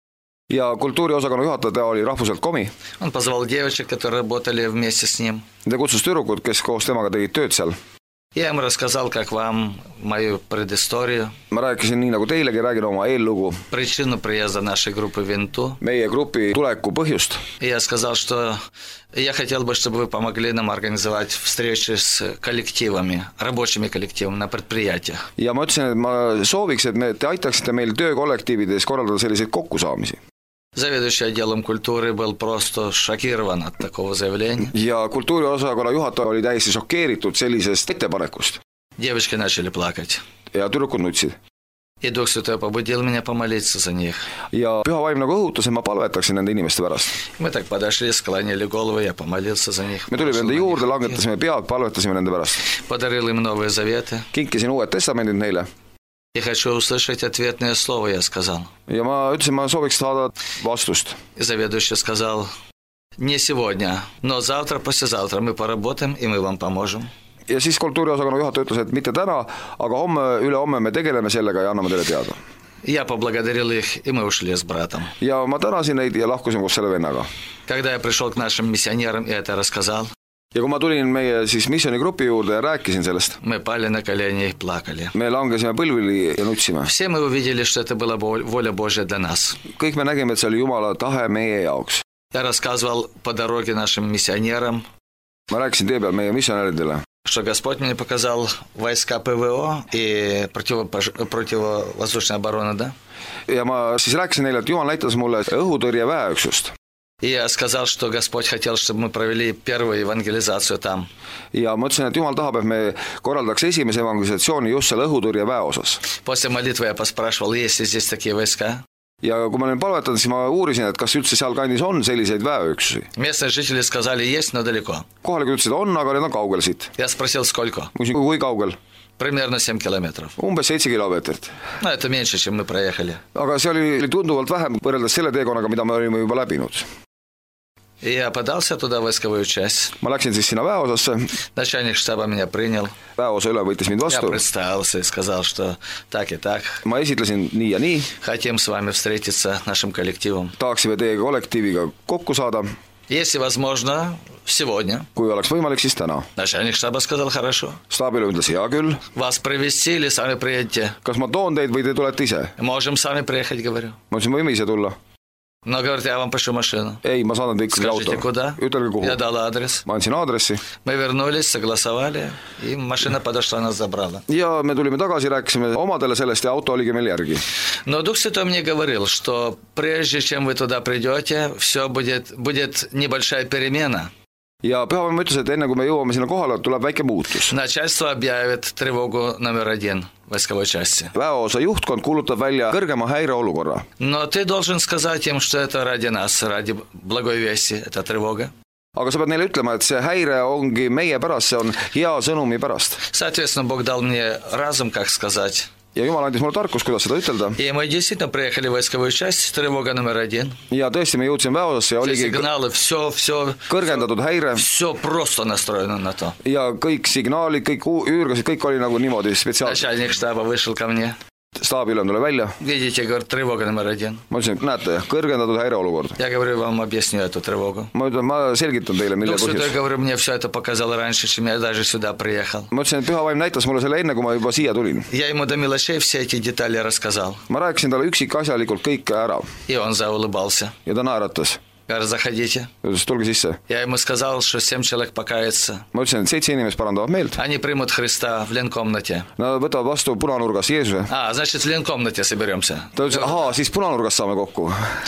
[SPEAKER 5] ja kultuuriosakonna juhataja oli rahvuselt Komi.
[SPEAKER 4] Он позвал девочек, которые работали вместе с ним.
[SPEAKER 5] ta kutsus tüdrukud, kes koos temaga tegid tööd seal.
[SPEAKER 4] Я им рассказал, как вам, мою предысторию.
[SPEAKER 5] ma rääkisin nii nagu teilegi, räägin oma eellugu.
[SPEAKER 4] Причину приезда нашей группы в Инту.
[SPEAKER 5] meie grupi tuleku põhjust.
[SPEAKER 4] И я сказал, что я хотел бы, чтобы вы помогли нам организовать встречи с коллективами, рабочими коллективами на предприятиях.
[SPEAKER 5] ja ma ütlesin, et ma sooviks, et me, te aitaksite meil töökollektiivides korraldada selliseid kokkusaamisi.
[SPEAKER 4] Заведующий отделом культуры был просто шокирован от такого заявления.
[SPEAKER 5] ja kultuuriosakonna juhataja oli täiesti šokeeritud sellisest ettepanekust.
[SPEAKER 4] Девочки начали плакать.
[SPEAKER 5] ja tüdrukud nutsid.
[SPEAKER 4] И Дух Святой побудил меня помолиться за них.
[SPEAKER 5] ja püha vaim nagu õhutas, et ma palvetaksin nende inimeste pärast.
[SPEAKER 4] Мы так подошли, склонили головы, я помолился за них.
[SPEAKER 5] me tulime nende juurde, langetasime pead, palvetasime nende pärast.
[SPEAKER 4] Подарил им Новые Заветы.
[SPEAKER 5] kinkisin uued testamendid neile.
[SPEAKER 4] Я хочу услышать ответное слово, я сказал.
[SPEAKER 5] ja ma ütlesin, ma sooviks saada vastust.
[SPEAKER 4] И заведующий сказал: не сегодня, но завтра, послезавтра мы поработаем, и мы вам поможем.
[SPEAKER 5] ja siis kultuuriosakonna juhataja ütles, et mitte täna, aga homme, ülehomme me tegeleme sellega ja anname teile teada.
[SPEAKER 4] Я поблагодарил их, и мы ушли с братом.
[SPEAKER 5] ja ma tänasin neid ja lahkusime koos selle vennaga.
[SPEAKER 4] Когда я пришел к нашим миссионерам и это рассказал,
[SPEAKER 5] ja kui ma tulin meie siis missioonigrupi juurde ja rääkisin sellest,
[SPEAKER 4] мы пали на колени и плакали.
[SPEAKER 5] me langesime põlvili ja nutsime.
[SPEAKER 4] Все мы увидели, что это была воля Божья для нас.
[SPEAKER 5] kõik me nägime, et see oli Jumala tahe meie jaoks.
[SPEAKER 4] Я рассказывал по дороге нашим миссионерам.
[SPEAKER 5] ma rääkisin tee peal meie missionäridele.
[SPEAKER 4] что Господь мне показал войска ПВО и против... противовоздушной обороны, да?
[SPEAKER 5] Ja ma siis rääkisin neile, et Jumal näitas mulle õhutõrje väeüksust.
[SPEAKER 4] И я сказал, что Господь хотел, чтобы мы провели первую евангелизацию там.
[SPEAKER 5] Ja ma ütlesin, et Jumal tahab, et me korraldaks esimese evangelisatsiooni just selle õhutõrje väe osas.
[SPEAKER 4] После молитвы я поспрашивал, есть ли здесь такие войска.
[SPEAKER 5] Ja kui ma olin palvetanud, siis ma uurisin, et kas üldse seal kandis on selliseid väeüksusi.
[SPEAKER 4] Местные жители сказали, есть, но далеко.
[SPEAKER 5] Kohalikud ütlesid, on, aga need on kaugel siit.
[SPEAKER 4] Я спросил, сколько?
[SPEAKER 5] Küsin, kui kaugel?
[SPEAKER 4] Примерно семь километров.
[SPEAKER 5] Umbes seitse kilomeetrit.
[SPEAKER 4] No, это меньше, чем мы проехали.
[SPEAKER 5] Aga see oli tunduvalt vähem võrreldes selle teekonnaga, mida me olime juba läbinud.
[SPEAKER 4] И я подался туда в войсковую часть.
[SPEAKER 5] Ma läksin siis sinna väeosasse.
[SPEAKER 4] Начальник штаба меня принял.
[SPEAKER 5] Väeosa üle võitis mind
[SPEAKER 4] Я
[SPEAKER 5] vastu.
[SPEAKER 4] представился и сказал, что так и так.
[SPEAKER 5] Ma esitlesin nii ja nii.
[SPEAKER 4] Хотим с вами встретиться нашим коллективом.
[SPEAKER 5] Tahaksime teiega kollektiiviga kokku saada.
[SPEAKER 4] Если возможно, сегодня.
[SPEAKER 5] Kui oleks võimalik, siis täna.
[SPEAKER 4] Начальник штаба сказал, хорошо.
[SPEAKER 5] Staabiülem ütles, hea küll.
[SPEAKER 4] Вас привезти или сами приедете?
[SPEAKER 5] Kas ma toon teid või te tulete ise?
[SPEAKER 4] Можем сами приехать, говорю.
[SPEAKER 5] Ma ütlesin, võime ise tulla.
[SPEAKER 4] Но, говорит, я вам пошлю машину.
[SPEAKER 5] Ei, ma saadan te ikkagi
[SPEAKER 4] Скажите,
[SPEAKER 5] auto.
[SPEAKER 4] куда?
[SPEAKER 5] Ütelge kuhu.
[SPEAKER 4] Я дал адрес.
[SPEAKER 5] Ma andsin aadressi.
[SPEAKER 4] Мы вернулись, согласовали, и машина подошла, нас забрала.
[SPEAKER 5] Ja me tulime tagasi, rääkisime omadele sellest ja auto oligi meil järgi.
[SPEAKER 4] Но Дух Святой мне говорил, что прежде чем вы туда придете, все будет, будет небольшая перемена.
[SPEAKER 5] Ja Pühavaim ütles, et enne kui me jõuame sinna kohale, tuleb väike muutus.
[SPEAKER 4] Начальство объявит тревогу номер один войсковой части.
[SPEAKER 5] Väeosa juhtkond kuulutab välja kõrgema häireolukorra.
[SPEAKER 4] Но ты должен сказать им, что это ради нас, ради благой вести, это тревога.
[SPEAKER 5] Aga sa pead neile ütlema, et see häire ongi meie pärast, see on hea sõnumi pärast.
[SPEAKER 4] Соответственно, Бог дал мне разум, как сказать.
[SPEAKER 5] Ja Jumal andis mulle tarkus, kuidas seda ütelda.
[SPEAKER 4] И мы действительно приехали в войсковую часть, тревога номер один.
[SPEAKER 5] Ja tõesti, me jõudsime väeosasse ja
[SPEAKER 4] Все
[SPEAKER 5] oligi
[SPEAKER 4] сигналы, все, все,
[SPEAKER 5] kõrgendatud häire.
[SPEAKER 4] все просто настроено на то.
[SPEAKER 5] Ja kõik signaalid, kõik üürgasid, kõik oli nagu niimoodi spetsiaalselt.
[SPEAKER 4] Начальник штаба вышел ко мне.
[SPEAKER 5] Staabiülem tuli välja.
[SPEAKER 4] Видите, говорит, тревога номер один.
[SPEAKER 5] Ma ütlesin, et näete, kõrgendatud häireolukord.
[SPEAKER 4] Я говорю, вам объясню эту тревогу.
[SPEAKER 5] Ma ütlen, ma selgitan teile, mille
[SPEAKER 4] Дух Святой,
[SPEAKER 5] põhjus.
[SPEAKER 4] говорю, мне все это показал раньше, чем я даже сюда приехал.
[SPEAKER 5] Ma ütlesin, et Pühavaim näitas mulle selle enne, kui ma juba siia tulin.
[SPEAKER 4] Я ему до мелочей все эти детали рассказал.
[SPEAKER 5] Ma rääkisin talle üksikasjalikult kõik ära.
[SPEAKER 4] И он заулыбался.
[SPEAKER 5] Ja ta naeratas.
[SPEAKER 4] Говорит, заходите.
[SPEAKER 5] Ütles, tulge sisse.
[SPEAKER 4] Я ему сказал, что семь человек покается.
[SPEAKER 5] Ma ütlesin, et seitse inimest parandavad meelt.
[SPEAKER 4] Они примут Христа в ленкомнате.
[SPEAKER 5] Nad võtavad vastu punanurgas Jeesuse.
[SPEAKER 4] А, значит, в ленкомнате соберемся.
[SPEAKER 5] Ta ütles, ahaa, siis punanurgas saame kokku.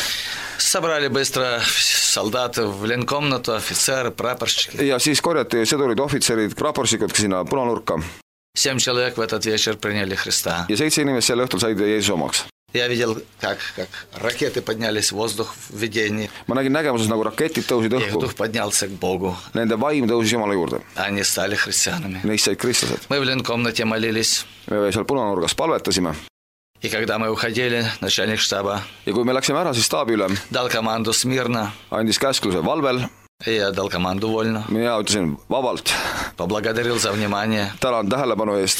[SPEAKER 4] Собрали быстро солдаты в ленкомнату, офицеры, прапорщики.
[SPEAKER 5] Ja siis korjati sõdurid, ohvitserid, raporsikud sinna punanurka.
[SPEAKER 4] Семь человек в этот вечер приняли Христа.
[SPEAKER 5] Ja seitse inimest sel õhtul said Jeesuse omaks.
[SPEAKER 4] Я видел, как, как ракеты поднялись в воздух в видении.
[SPEAKER 5] Ma nägin nägemuses, nagu raketid tõusid
[SPEAKER 4] Их
[SPEAKER 5] õhku.
[SPEAKER 4] дух поднялся к Богу.
[SPEAKER 5] Nende vaim tõusis Jumala juurde.
[SPEAKER 4] Они стали христианами.
[SPEAKER 5] Neist said kristlased.
[SPEAKER 4] Мы в ленкомнате молились.
[SPEAKER 5] Me seal punanurgas palvetasime.
[SPEAKER 4] И когда мы уходили, начальник штаба
[SPEAKER 5] Ja kui me läksime ära, siis staabiülem
[SPEAKER 4] дал команду смирно.
[SPEAKER 5] andis käskluse valvel.
[SPEAKER 4] И я дал команду вольно.
[SPEAKER 5] Mina ütlesin vabalt.
[SPEAKER 4] Поблагодарил за внимание.
[SPEAKER 5] Tänan tähelepanu eest.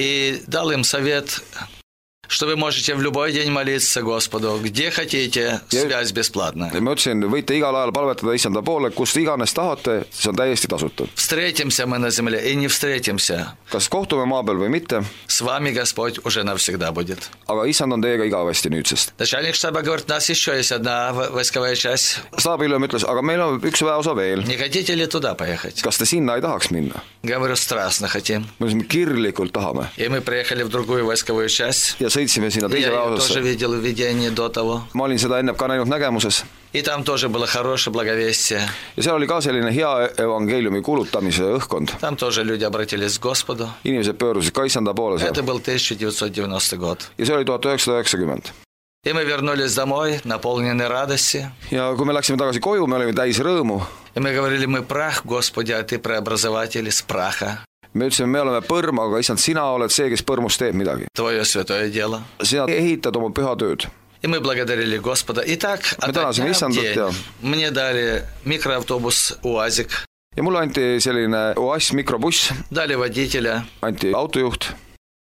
[SPEAKER 4] И дал им совет, что вы можете в любой день молиться Господу, где хотите, связь бесплатная.
[SPEAKER 5] Ma ütlesin, võite igal ajal palvetada Issanda poole, kust iganes tahate, see on täiesti tasutud.
[SPEAKER 4] Встретимся мы на земле и не встретимся.
[SPEAKER 5] Kas kohtume maa peal või mitte,
[SPEAKER 4] С вами Господь уже навсегда будет.
[SPEAKER 5] aga Issand on teiega igavesti nüüdsest.
[SPEAKER 4] Начальник штаба говорит, у нас еще есть одна войсковая часть.
[SPEAKER 5] Staabiülem ütles, aga meil on üks väeosa veel.
[SPEAKER 4] Не хотите ли туда поехать?
[SPEAKER 5] Kas te sinna ei tahaks minna?
[SPEAKER 4] Говорю, страстно хотим.
[SPEAKER 5] Me ütlesime, kirglikult tahame.
[SPEAKER 4] И мы приехали в другую войсковую часть.
[SPEAKER 5] Ja sõitsime sinna teise
[SPEAKER 4] Я ее тоже
[SPEAKER 5] väeosasse.
[SPEAKER 4] видел в видении до того.
[SPEAKER 5] Ma olin seda enne ka näinud nägemuses.
[SPEAKER 4] И там тоже было хорошее благовестие.
[SPEAKER 5] Ja seal oli ka selline hea evangeeliumi kuulutamise õhkkond.
[SPEAKER 4] Там тоже люди обратились к Господу.
[SPEAKER 5] Inimesed pöördusid ka Issanda poole seal.
[SPEAKER 4] Это был тысяча девятьсот девяностый год.
[SPEAKER 5] Ja see oli tuhat üheksasada üheksakümmend.
[SPEAKER 4] И мы вернулись домой, наполнены радости.
[SPEAKER 5] Ja kui me läksime tagasi koju, me olime täis rõõmu.
[SPEAKER 4] И мы говорили, мы прах, Господи, а Ты преобразователь из праха.
[SPEAKER 5] Me ütlesime, me oleme põrm, aga Issand, sina oled see, kes põrmust teeb midagi.
[SPEAKER 4] Твое святое дело.
[SPEAKER 5] Sina ehitad oma püha tööd.
[SPEAKER 4] И мы благодарили Господа. Итак,
[SPEAKER 5] Me tänasime Issandat ja,
[SPEAKER 4] мне дали микроавтобус УАЗик,
[SPEAKER 5] ja mulle anti selline U A S mikrobuss,
[SPEAKER 4] дали водителя,
[SPEAKER 5] anti autojuht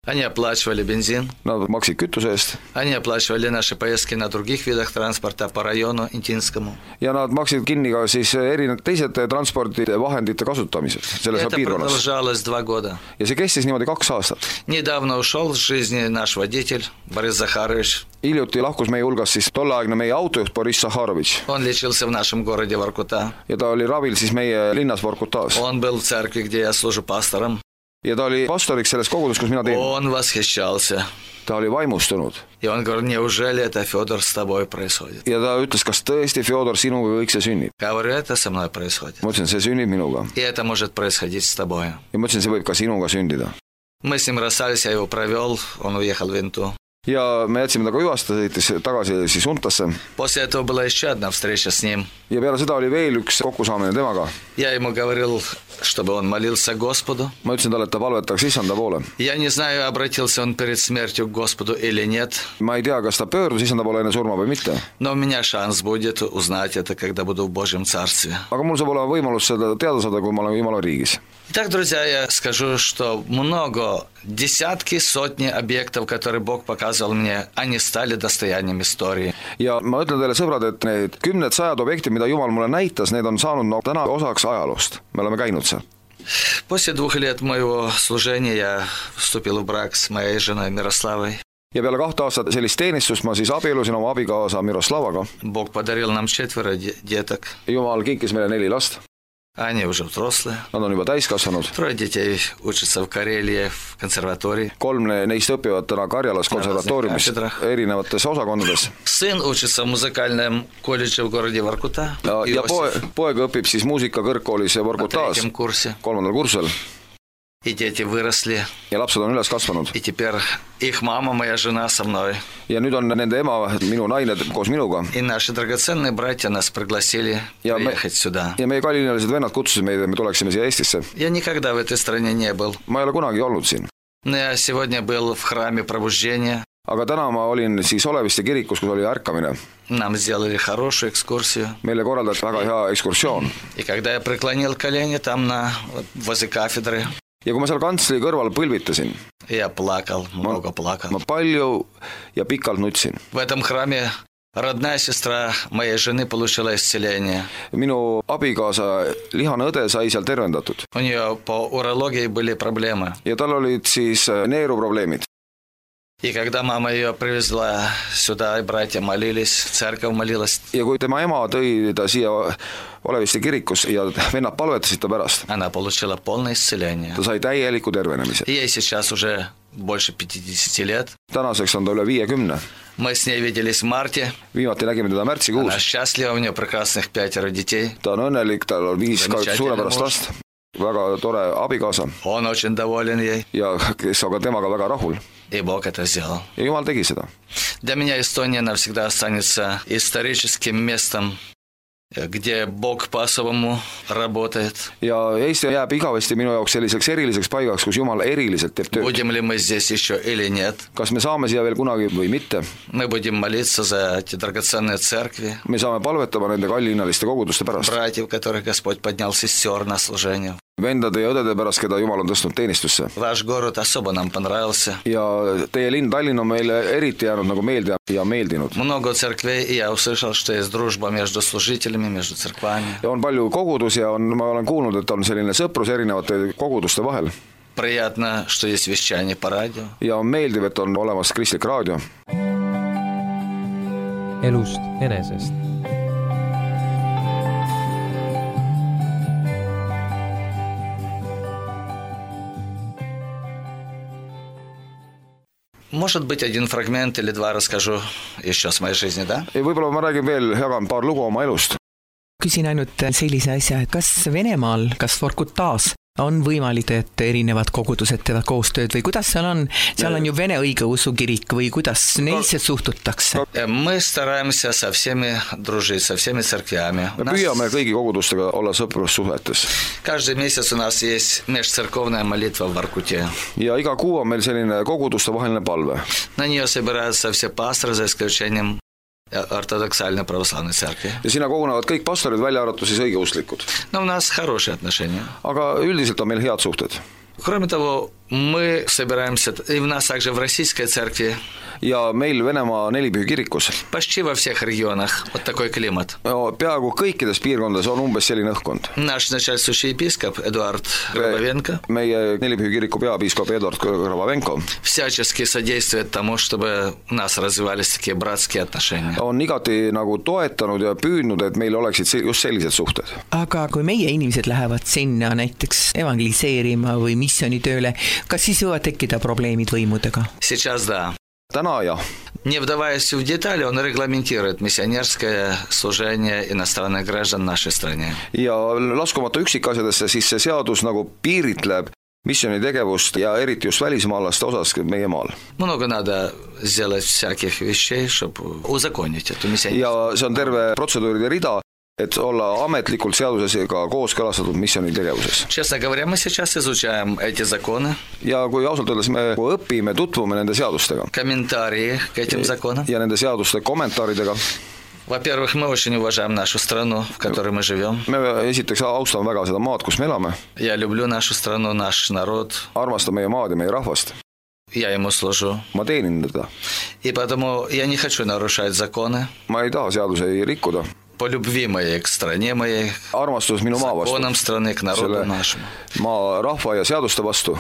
[SPEAKER 4] Они оплачивали бензин.
[SPEAKER 5] Nad maksid kütuse eest.
[SPEAKER 4] Они оплачивали наши поездки на других видах транспорта по району Интинскому.
[SPEAKER 5] Ja nad maksid kinni ka siis erinevad teised transpordivahendite kasutamised selles
[SPEAKER 4] Это
[SPEAKER 5] piirkonnas.
[SPEAKER 4] продолжалось два года.
[SPEAKER 5] Ja see kestis niimoodi kaks aastat.
[SPEAKER 4] Недавно ушел из жизни наш водитель Борис Захарович.
[SPEAKER 5] Hiljuti lahkus meie hulgas siis tolleaegne meie autojuht Boris Sakharovitš.
[SPEAKER 4] Он лечился в нашем городе Воркута.
[SPEAKER 5] Ja ta oli ravil siis meie linnas Vorkutas.
[SPEAKER 4] Он был в церкви, где я служу пастором.
[SPEAKER 5] Ja ta oli pastoriks selles kogudus, kus mina teen.
[SPEAKER 4] Он восхищался.
[SPEAKER 5] Ta oli vaimustunud.
[SPEAKER 4] И он говорит, неужели это, Федор, с тобой происходит?
[SPEAKER 5] Ja ta ütles, kas tõesti, Fjodor, sinuga kõik see sünnib?
[SPEAKER 4] Говорю, это со мной происходит.
[SPEAKER 5] Ma ütlesin, see sünnib minuga.
[SPEAKER 4] И это может происходить с тобой.
[SPEAKER 5] Ja ma ütlesin, see võib ka sinuga sündida.
[SPEAKER 4] Мы с ним расстались, я его провел, он уехал в Инту.
[SPEAKER 5] Ja me jätsime ta Kõivast, ta sõitis tagasi siis Untasse.
[SPEAKER 4] После этого была еще одна встреча с ним.
[SPEAKER 5] Ja peale seda oli veel üks kokkusaamine temaga.
[SPEAKER 4] Я ему говорил, чтобы он молился Господу.
[SPEAKER 5] Ma ütlesin talle, et ta palvetaks Issanda poole.
[SPEAKER 4] Я не знаю, обратился он перед смертью к Господу или нет.
[SPEAKER 5] Ma ei tea, kas ta pöördus Issanda poole enne surma või mitte.
[SPEAKER 4] Но у меня шанс будет узнать это, когда буду в Божьем Царстве.
[SPEAKER 5] Aga mul saab olema võimalus seda teada saada, kui ma olen Jumala riigis.
[SPEAKER 4] Итак, друзья, я скажу, что много, десятки, сотни объектов, которые Бог показывал мне, они стали достоянием истории.
[SPEAKER 5] Ja ma ütlen teile, sõbrad, et need kümned sajad objektid, mida Jumal mulle näitas, need on saanud no, täna osaks ajaloost. Me oleme käinud seal.
[SPEAKER 4] После двух лет моего служения я вступил в брак с моей женой Мирославой.
[SPEAKER 5] Ja peale kahte aastat sellist teenistust ma siis abielusin oma abikaasa Miroslavaga.
[SPEAKER 4] Бог подарил нам четверо деток.
[SPEAKER 5] Jumal kinkis meile neli last.
[SPEAKER 4] Они уже взрослые.
[SPEAKER 5] Nad on juba täiskasvanud.
[SPEAKER 4] Трое детей учатся в Карелии в консерватории.
[SPEAKER 5] Kolm neist õpivad täna Karjalas konservatooriumis erinevates osakondades.
[SPEAKER 4] Сын учится в музыкальном колледже в городе Воркута.
[SPEAKER 5] Ja, ja poeg, poeg õpib siis muusikakõrgkoolis Vorkutas kolmandal kursusel.
[SPEAKER 4] И дети выросли.
[SPEAKER 5] Ja lapsed on üles kasvanud.
[SPEAKER 4] И теперь их мама, моя жена со мной.
[SPEAKER 5] Ja nüüd on nende ema, minu naine koos minuga.
[SPEAKER 4] И наши драгоценные братья нас пригласили
[SPEAKER 5] ja
[SPEAKER 4] приехать me, сюда.
[SPEAKER 5] Ja meie kallinelised vennad kutsusid meid, et me tuleksime siia Eestisse.
[SPEAKER 4] Я никогда в этой стране не был.
[SPEAKER 5] Ma ei ole kunagi olnud siin.
[SPEAKER 4] Но я сегодня был в храме пробуждения.
[SPEAKER 5] Aga täna ma olin siis Oleviste kirikus, kus oli ärkamine.
[SPEAKER 4] Нам сделали хорошую экскурсию.
[SPEAKER 5] Meile korraldati väga hea ekskursioon.
[SPEAKER 4] И когда я преклонил колени там на возле кафедры.
[SPEAKER 5] Ja kui ma seal kantsli kõrval põlvitasin,
[SPEAKER 4] я плакал, много плакал.
[SPEAKER 5] Ma palju ja pikalt nutsin.
[SPEAKER 4] В этом храме родная сестра моей жены получила исцеление.
[SPEAKER 5] Minu abikaasa lihane õde sai seal tervendatud.
[SPEAKER 4] У нее по урологии были проблемы.
[SPEAKER 5] Ja tal olid siis neeruprobleemid.
[SPEAKER 4] И когда мама ее привезла сюда, и братья молились, церковь молилась.
[SPEAKER 5] Ja kui tema ema tõi ta siia Oleviste kirikus ja vennad palvetasid ta pärast.
[SPEAKER 4] Она получила полное исцеление.
[SPEAKER 5] Ta sai täieliku tervenemise.
[SPEAKER 4] Ей сейчас уже больше пятидесяти лет.
[SPEAKER 5] Tänaseks on ta üle viiekümne.
[SPEAKER 4] Мы с ней виделись в марте.
[SPEAKER 5] Viimati nägime teda märtsikuus.
[SPEAKER 4] Она счастлива, у нее прекрасных пятеро детей.
[SPEAKER 5] Ta on õnnelik, tal on viis suurepärast last. Väga tore abikaasa.
[SPEAKER 4] Он очень доволен ей.
[SPEAKER 5] Ja kes aga temaga väga rahul.
[SPEAKER 4] И Бог это сделал.
[SPEAKER 5] Ja Jumal tegi seda.
[SPEAKER 4] Для меня Эстония навсегда останется историческим местом, где Бог по-особому работает.
[SPEAKER 5] Ja Eesti jääb igavesti minu jaoks selliseks eriliseks paigaks, kus Jumal eriliselt teeb tööd.
[SPEAKER 4] Будем ли мы здесь еще или нет?
[SPEAKER 5] Kas me saame siia veel kunagi või mitte?
[SPEAKER 4] Мы будем молиться за эти драгоценные церкви.
[SPEAKER 5] Me saame palvetama nende kallihinnaliste koguduste pärast.
[SPEAKER 4] Братьев, которых Господь поднял сестер на служение.
[SPEAKER 5] Vendade ja õdede pärast, keda Jumal on tõstnud teenistusse.
[SPEAKER 4] Ваш город особо нам понравился.
[SPEAKER 5] Ja teie linn Tallinn on meile eriti jäänud nagu meelde ja meeldinud.
[SPEAKER 4] Много церквей, и я услышал, что есть дружба между служителями, между церквами.
[SPEAKER 5] Ja on palju kogudusi ja on, ma olen kuulnud, et on selline sõprus erinevate koguduste vahel.
[SPEAKER 4] Приятно, что есть вещание по радио.
[SPEAKER 5] Ja on meeldiv, et on olemas kristlik raadio.
[SPEAKER 1] Elust enesest.
[SPEAKER 4] Может быть, один фрагмент или два расскажу еще с моей жизни, да?
[SPEAKER 5] Ja võib-olla ma räägin veel, jagan paar lugu oma elust.
[SPEAKER 3] Küsin ainult sellise asja, et kas Venemaal, kas Vorkutas on võimalik, et erinevad kogudused teevad koostööd või kuidas seal on? Seal on ju Vene õigeusu kirik või kuidas neisse suhtutakse?
[SPEAKER 4] Мы стараемся со всеми дружить, со всеми церквями.
[SPEAKER 5] Me püüame kõigi kogudustega olla sõprussuhetes.
[SPEAKER 4] Каждый месяц у нас есть межцерковная молитва в Воркуте.
[SPEAKER 5] Ja iga kuu on meil selline koguduste vaheline palve.
[SPEAKER 4] На нее собираются все пасторы, за исключением ортодоксальной православной церкви.
[SPEAKER 5] Ja sinna kogunevad kõik pastorid, välja arvatud siis õigeusklikud.
[SPEAKER 4] Но у нас хорошие отношения.
[SPEAKER 5] Aga üldiselt on meil head suhted.
[SPEAKER 4] Кроме того, Мы собираемся, и у нас также в российской церкви.
[SPEAKER 5] Ja meil Venemaa nelipühi kirikus.
[SPEAKER 4] Почти во всех регионах вот такой климат.
[SPEAKER 5] No, peaaegu kõikides piirkondades on umbes selline õhkkond.
[SPEAKER 4] Наш начальствующий епископ Эдуард Гробовенко.
[SPEAKER 5] Meie nelipühi kiriku peapiiskop Eduard Гробовенко.
[SPEAKER 4] Всячески содействует тому, чтобы у нас развивались такие братские отношения.
[SPEAKER 5] On igati nagu toetanud ja püüdnud, et meil oleksid just sellised suhted.
[SPEAKER 3] Aga kui meie inimesed lähevad sinna näiteks evangeliseerima või missioonitööle, kas siis võivad tekkida probleemid võimudega?
[SPEAKER 4] Сейчас да.
[SPEAKER 5] Täna jah.
[SPEAKER 4] Не вдаваясь в детали, он регламентирует миссионерское служение иностранных граждан нашей стране.
[SPEAKER 5] Ja laskumata üksikasjadesse, siis see seadus nagu piiritleb missioonitegevust ja eriti just välismaalaste osas meie maal.
[SPEAKER 4] Много надо сделать всяких вещей, чтобы узаконить эту миссионерскую.
[SPEAKER 5] Ja see on terve protseduuride rida, et olla ametlikult seadusega kooskõlastatud missioonitegevuses.
[SPEAKER 4] Честно говоря, мы сейчас изучаем эти законы.
[SPEAKER 5] Ja kui ausalt öeldes me õpime, tutvume nende seadustega.
[SPEAKER 4] Комментарии к этим законам.
[SPEAKER 5] Ja nende seaduste kommentaaridega.
[SPEAKER 4] Во-первых, мы очень уважаем нашу страну, в которой мы живем.
[SPEAKER 5] Me esiteks austame väga seda maad, kus me elame.
[SPEAKER 4] Я люблю нашу страну, наш народ.
[SPEAKER 5] Armastan meie maad ja meie rahvast.
[SPEAKER 4] Я ему служу.
[SPEAKER 5] Ma teenin teda.
[SPEAKER 4] И потому я не хочу нарушать законы.
[SPEAKER 5] Ma ei taha seadusi rikkuda.
[SPEAKER 4] По любви моей к стране моей,
[SPEAKER 5] Armastus minu maa vastu.
[SPEAKER 4] Законам страны, к народу нашему.
[SPEAKER 5] Maa rahva ja seaduste vastu.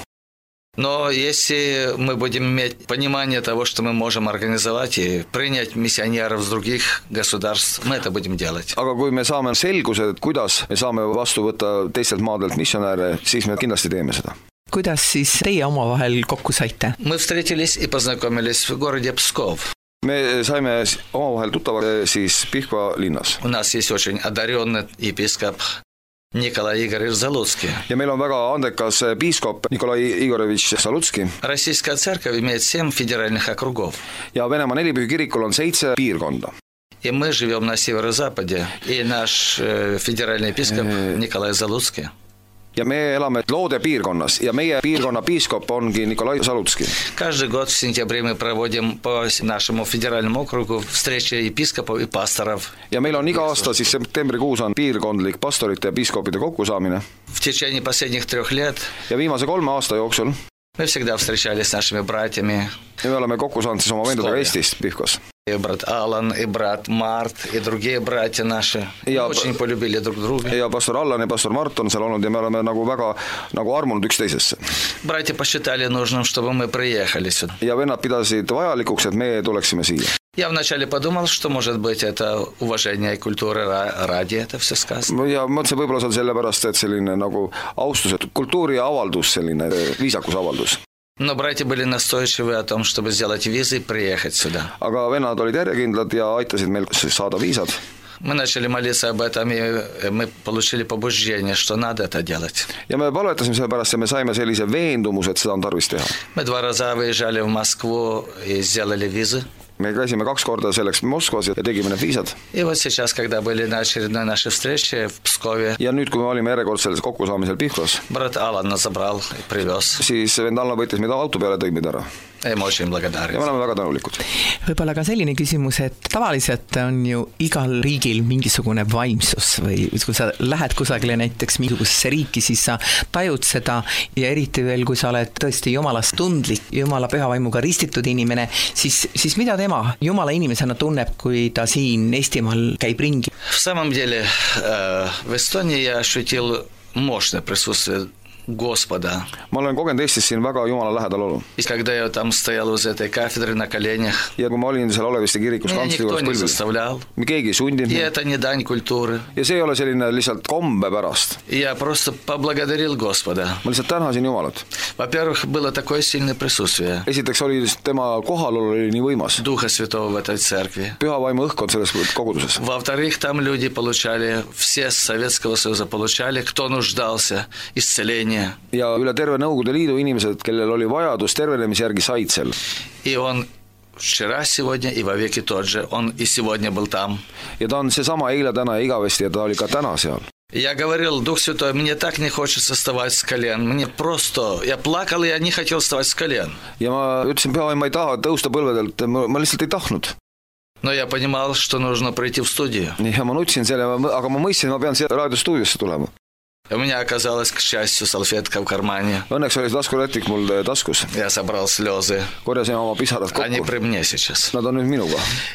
[SPEAKER 4] Но если мы будем иметь понимание того, что мы можем организовать и принять миссионеров с других государств, мы это будем делать.
[SPEAKER 5] Aga kui me saame selguse, et kuidas me saame vastu võtta teistelt maadelt missionäre, siis me kindlasti teeme seda.
[SPEAKER 3] Kuidas siis teie omavahel kokku saite?
[SPEAKER 4] Мы встретились и познакомились в городе Псков.
[SPEAKER 5] Me saime omavahel tuttava siis Pihkva linnas.
[SPEAKER 4] У нас есть очень одаренный епископ Николай Игоревич Залуцкий.
[SPEAKER 5] Ja meil on väga andekas piiskop Nikolai Igorevitš Залуцкий.
[SPEAKER 4] Российская церковь имеет семь федеральных округов.
[SPEAKER 5] Ja Venemaa nelipühi kirikul on seitse piirkonda.
[SPEAKER 4] И мы живем на северо-западе. И наш э, федеральный епископ Николай Залуцкий.
[SPEAKER 5] Ja me elame Loode piirkonnas ja meie piirkonna piiskop ongi Nikolai Залуцкий.
[SPEAKER 4] Каждый год в сентябре мы проводим по нашему федеральному округу встречи епископов и пасторов.
[SPEAKER 5] Ja meil on iga aasta siis septembrikuus on piirkondlik pastorite ja piiskopide kokkusaamine.
[SPEAKER 4] В течение последних трех лет
[SPEAKER 5] ja viimase kolme aasta jooksul
[SPEAKER 4] мы всегда встречались с нашими братьями.
[SPEAKER 5] Ja me oleme kokku saanud siis oma vendadega Eestist Pihkvas.
[SPEAKER 4] И брат Алан, и брат Март, и другие братья наши.
[SPEAKER 5] Ja,
[SPEAKER 4] очень полюбили друг друга.
[SPEAKER 5] Ja pastor Allan ja pastor Mart on seal olnud ja me oleme nagu väga nagu armunud üksteisesse.
[SPEAKER 4] Братья посчитали нужным, чтобы мы приехали сюда.
[SPEAKER 5] Ja vennad pidasid vajalikuks, et me tuleksime siia.
[SPEAKER 4] Я вначале подумал, что, может быть, это уважение культуры ради это все сказано.
[SPEAKER 5] Ja mõtlesin, võib-olla see on sellepärast, et selline nagu austus, et kultuuri avaldus, selline viisakusavaldus.
[SPEAKER 4] Но братья были настойчивы о том, чтобы сделать визы и приехать сюда.
[SPEAKER 5] Aga vennad olid järjekindlad ja aitasid meil saada viisad.
[SPEAKER 4] Мы начали молиться об этом, и мы получили побуждение, что надо это делать.
[SPEAKER 5] Ja me palvetasime sellepärast ja me saime sellise veendumuse, et seda on tarvis teha.
[SPEAKER 4] Мы два раза выезжали в Москву и сделали визы.
[SPEAKER 5] Me käisime kaks korda selleks Moskvas ja tegime need viisad.
[SPEAKER 4] И вот сейчас, когда были на очередной нашей встрече в Пскове,
[SPEAKER 5] ja nüüd, kui me olime järjekordsel kokkusaamisel Pihkvas,
[SPEAKER 4] брат Алан нас забрал и привез.
[SPEAKER 5] Siis vend Allan võttis meid auto peale, tõi meid ära.
[SPEAKER 4] Ja me очень благодарны.
[SPEAKER 5] Ja me oleme väga tänulikud.
[SPEAKER 3] Võib-olla ka selline küsimus, et tavaliselt on ju igal riigil mingisugune vaimsus või kui sa lähed kusagile näiteks mingisugusesse riiki, siis sa tajud seda ja eriti veel, kui sa oled tõesti jumalast tundlik, jumala pühavaimuga ristitud inimene, siis, siis mida tema jumala inimesena tunneb, kui ta siin Eestimaal käib ringi?
[SPEAKER 4] В самом деле, в Эстонии я ощутил мощное присутствие Господа.
[SPEAKER 5] Ma olen kogenud Eestis siin väga Jumala lähedal olu.
[SPEAKER 4] И когда я там стоял возле этой кафедры на коленях,
[SPEAKER 5] ja kui ma olin seal Oleviste kirikus kantsli juures põlvil, me keegi ei sundinud.
[SPEAKER 4] И это не дань культуры.
[SPEAKER 5] Ja see ei ole selline lihtsalt kombe pärast.
[SPEAKER 4] Я просто поблагодарил Господа.
[SPEAKER 5] Ma lihtsalt tänasin Jumalat.
[SPEAKER 4] Во-первых, было такое сильное присутствие.
[SPEAKER 5] Esiteks oli tema kohalolu oli nii võimas.
[SPEAKER 4] Духа Святого в этой церкви.
[SPEAKER 5] Püha vaimu õhkkond selles koguduses.
[SPEAKER 4] Во-вторых, там люди получали, все с Советского Союза получали, кто нуждался, исцеление.
[SPEAKER 5] Ja üle terve Nõukogude Liidu inimesed, kellel oli vajadus tervenemise järgi, said seal.
[SPEAKER 4] И он вчера, сегодня и вовеки тот же. Он и сегодня был там.
[SPEAKER 5] Ja ta on seesama eile, täna ja igavesti ja ta oli ka täna seal.
[SPEAKER 4] Я говорил, Дух Святой, мне так не хочется вставать с колен. Мне просто... Я плакал, и я не хотел вставать с колен.
[SPEAKER 5] Ja ma ütlesin, püha, ma ei taha tõusta põlvedelt, ma lihtsalt ei tahtnud.
[SPEAKER 4] Но я понимал, что нужно прийти в студию.
[SPEAKER 5] Ja ma nutsin selle, aga ma mõistsin, ma pean siia raadiostuudiosse tulema.
[SPEAKER 4] У меня оказалась, к счастью, салфетка в кармане.
[SPEAKER 5] Õnneks oli see taskurätik mul taskus.
[SPEAKER 4] Я собрал слезы.
[SPEAKER 5] Korjasin oma pisarad
[SPEAKER 4] Они
[SPEAKER 5] kokku.
[SPEAKER 4] при мне сейчас.
[SPEAKER 5] Nad on nüüd minuga.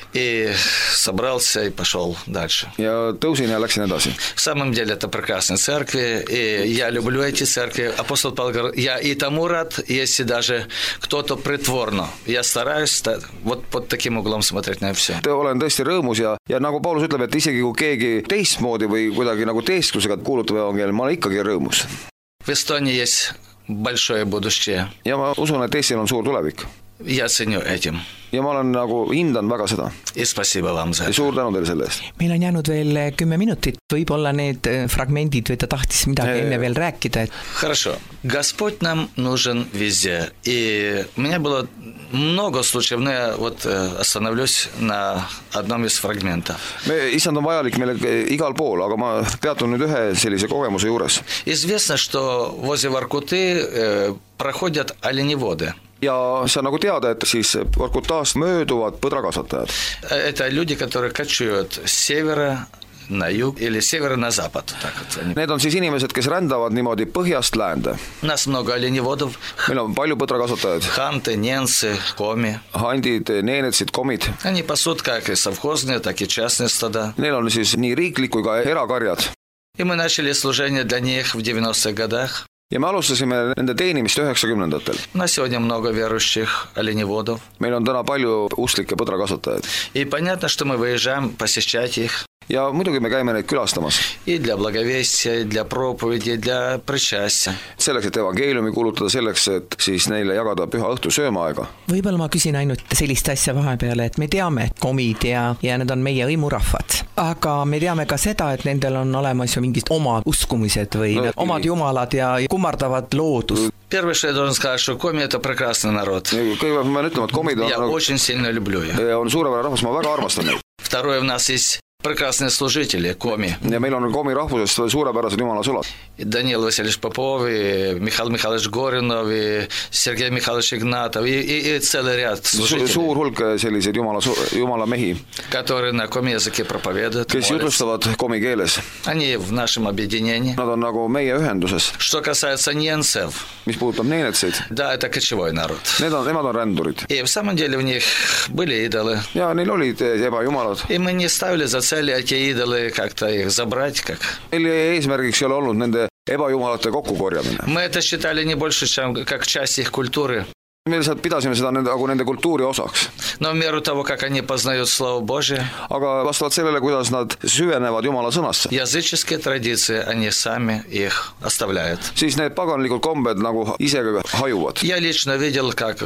[SPEAKER 4] И собрался и пошел дальше.
[SPEAKER 5] Ja tõusin ja läksin edasi.
[SPEAKER 4] В самом деле это прекрасные церкви, и я люблю эти церкви. Апостол Павел говорит, я и тому рад, если даже кто-то притворно. Я стараюсь вот под таким углом смотреть на все.
[SPEAKER 5] Olen tõesti rõõmus ja, ja nagu Paulus ütleb, et isegi kui keegi teistmoodi või kuidagi nagu teesklusega kuulutab evangeeliumi, ma olen ikkagi rõõmus.
[SPEAKER 4] В Эстонии есть большое будущее.
[SPEAKER 5] Ja ma usun, et Eestil on suur tulevik.
[SPEAKER 4] Я ценю этим.
[SPEAKER 5] Ja ma olen nagu hindan väga seda.
[SPEAKER 4] И спасибо вам за это.
[SPEAKER 5] Ja suur tänu teile selle eest.
[SPEAKER 3] Meil on jäänud veel kümme minutit, võib-olla need fragmendid või ta tahtis midagi enne veel rääkida.
[SPEAKER 4] Хорошо. Господь нам нужен везде. И у меня было много случаев, но я вот остановлюсь на одном из фрагментов.
[SPEAKER 5] Me, issand on vajalik meile igal pool, aga ma peatun nüüd ühe sellise kogemuse juures.
[SPEAKER 4] Известно, что возле Воркуты проходят оленеводы.
[SPEAKER 5] Ja see on nagu teada, et siis Vorkutast mööduvad põdrakasvatajad.
[SPEAKER 4] Это люди, которые кочуют с севера на юг или с севера на запад. Так вот.
[SPEAKER 5] Need on siis inimesed, kes rändavad niimoodi põhjast läände.
[SPEAKER 4] У нас много оленеводов.
[SPEAKER 5] Meil on palju põdrakasvatajaid.
[SPEAKER 4] Ханты, ненцы, коми.
[SPEAKER 5] Handid, neenetsid, komid.
[SPEAKER 4] Они пасут как и совхозные, так и частные стада.
[SPEAKER 5] Neil on siis nii riiklik kui ka erakarjad.
[SPEAKER 4] И мы начали служение для них в девяностых годах.
[SPEAKER 5] Ja me alustasime nende teenimist üheksakümnendatel.
[SPEAKER 4] На сегодня много верующих оленеводов.
[SPEAKER 5] Meil on täna palju usklikke põdrakasvatajaid.
[SPEAKER 4] И понятно, что мы выезжаем посещать их.
[SPEAKER 5] Ja muidugi me käime neid külastamas.
[SPEAKER 4] И для благовестия, и для проповеди, и для причастия.
[SPEAKER 5] Selleks, et evangeeliumi kuulutada, selleks, et siis neile jagada püha õhtu söömaaega.
[SPEAKER 3] Võib-olla ma küsin ainult sellist asja vahepeale, et me teame, et komid ja, ja need on meie hõimurahvad. Aga me teame ka seda, et nendel on olemas ju mingid omad uskumised või no, omad jumalad ja kummardavad loodus.
[SPEAKER 4] Первое, что я должен сказать, что коми – это прекрасный народ.
[SPEAKER 5] Kõigepealt ma ütlema, et komid on,
[SPEAKER 4] я
[SPEAKER 5] nagu,
[SPEAKER 4] очень сильно люблю их.
[SPEAKER 5] on suurepärane rahvas, ma väga armastan neid.
[SPEAKER 4] Второе, у нас есть прекрасные служители, коми.
[SPEAKER 5] Ja meil on komi rahvusest suurepärased jumala sulad.
[SPEAKER 4] Даниил Васильевич Попов, и Михаил Михайлович Горинов, и Сергей Михайлович Игнатов, и, и, и целый ряд служителей.
[SPEAKER 5] Suur hulk selliseid jumala, jumala mehi,
[SPEAKER 4] которые на коми языке проповедуют,
[SPEAKER 5] kes jutlustavad komi keeles.
[SPEAKER 4] Они в нашем объединении.
[SPEAKER 5] Nad on nagu meie ühenduses.
[SPEAKER 4] Что касается ненцев,
[SPEAKER 5] mis puudutab neenetseid,
[SPEAKER 4] да, это кочевой народ.
[SPEAKER 5] Need on, nemad on rändurid.
[SPEAKER 4] И в самом деле у них были идолы.
[SPEAKER 5] Ja neil olid ebajumalad.
[SPEAKER 4] И мы не ставили за цель эти идолы как-то их забрать, как.
[SPEAKER 5] Meil eesmärgiks ei ole olnud nende ebajumalate kokkukorjamine.
[SPEAKER 4] Мы это считали не больше, чем как часть их культуры.
[SPEAKER 5] Me lihtsalt pidasime seda nende, nagu nende kultuuri osaks.
[SPEAKER 4] Но в меру того, как они познают Слово Божие,
[SPEAKER 5] aga vastavalt sellele, kuidas nad süvenevad Jumala sõnasse,
[SPEAKER 4] языческие традиции, они сами их оставляют.
[SPEAKER 5] Siis need paganlikud kombed nagu ise hajuvad.
[SPEAKER 4] Я лично видел, как,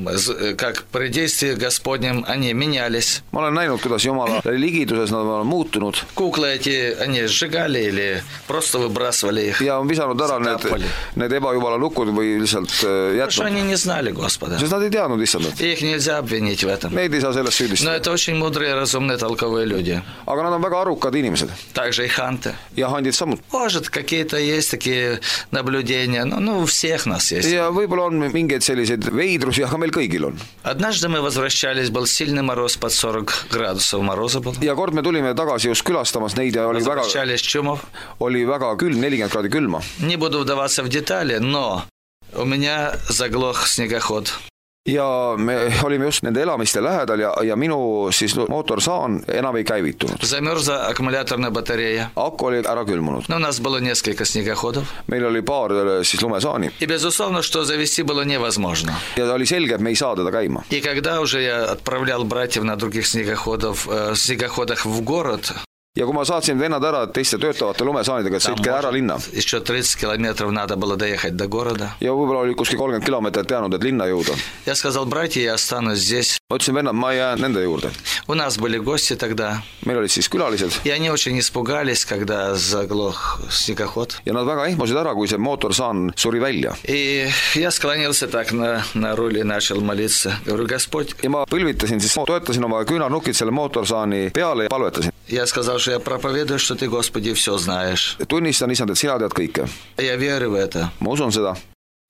[SPEAKER 4] как при действии Господнем они менялись.
[SPEAKER 5] Ma olen näinud, kuidas Jumala ligiduses nad on muutunud.
[SPEAKER 4] Куклы эти, они сжигали или просто выбрасывали их.
[SPEAKER 5] Ja on visanud ära need, need ebajumala lukud või lihtsalt jätnud.
[SPEAKER 4] Потому что они не знали Господа.
[SPEAKER 5] Sest nad ei teadnud issandat.
[SPEAKER 4] Их нельзя обвинить в этом.
[SPEAKER 5] Neid ei saa sellest süüdistada.
[SPEAKER 4] Но это очень мудрые, разумные, толковые люди.
[SPEAKER 5] Aga nad on väga arukad inimesed.
[SPEAKER 4] Также и ханты.
[SPEAKER 5] Ja handid samuti.
[SPEAKER 4] Может, какие-то есть такие наблюдения, но ну, у всех нас есть.
[SPEAKER 5] Ja võib-olla on mingeid selliseid veidrusi, aga meil kõigil on.
[SPEAKER 4] Однажды мы возвращались, был сильный мороз, под сорок градусов мороза был.
[SPEAKER 5] Ja kord me tulime tagasi just külastamas neid ja oli väga, oli väga külm, nelikümmend kraadi külma.
[SPEAKER 4] Не буду вдаваться в детали, но у меня заглох снегоход.
[SPEAKER 5] Ja me olime just nende elamiste lähedal ja, ja minu siis mootorsaan enam ei käivitunud.
[SPEAKER 4] Замерзла аккумуляторная батарея.
[SPEAKER 5] Aku oli ära külmunud.
[SPEAKER 4] Но у нас было несколько снегоходов.
[SPEAKER 5] Meil oli paar siis lumesaani.
[SPEAKER 4] И безусловно, что завести было невозможно.
[SPEAKER 5] Ja oli selge, et me ei saa teda käima.
[SPEAKER 4] И когда уже я отправлял братьев на других снегоходов, э, снегоходах в город,
[SPEAKER 5] ja kui ma saatsin vennad ära teiste töötavate lumesaanidega, et sõitke ära linna.
[SPEAKER 4] Еще тридцать километров надо было доехать до города.
[SPEAKER 5] Ja võib-olla oli kuskil kolmkümmend kilomeetrit jäänud, et linna jõuda.
[SPEAKER 4] Я сказал, братья, я останусь здесь.
[SPEAKER 5] Ma ütlesin, vennad, ma jään nende juurde.
[SPEAKER 4] У нас были гости тогда.
[SPEAKER 5] Meil olid siis külalised.
[SPEAKER 4] И они очень испугались, когда заглох снегоход.
[SPEAKER 5] Ja nad väga ehmusid ära, kui see mootorsaan suri välja.
[SPEAKER 4] И я склонился так на, на руль и начал молиться. Говорю, Господь.
[SPEAKER 5] Ja ma põlvitasin, siis toetasin oma küünarnukid selle mootorsaani peale ja palvetasin.
[SPEAKER 4] Я сказал, что я проповедую, что ты, Господи, все знаешь.
[SPEAKER 5] Tunnistan, issand, et sina tead kõike.
[SPEAKER 4] Я верю в это.
[SPEAKER 5] Ma usun seda.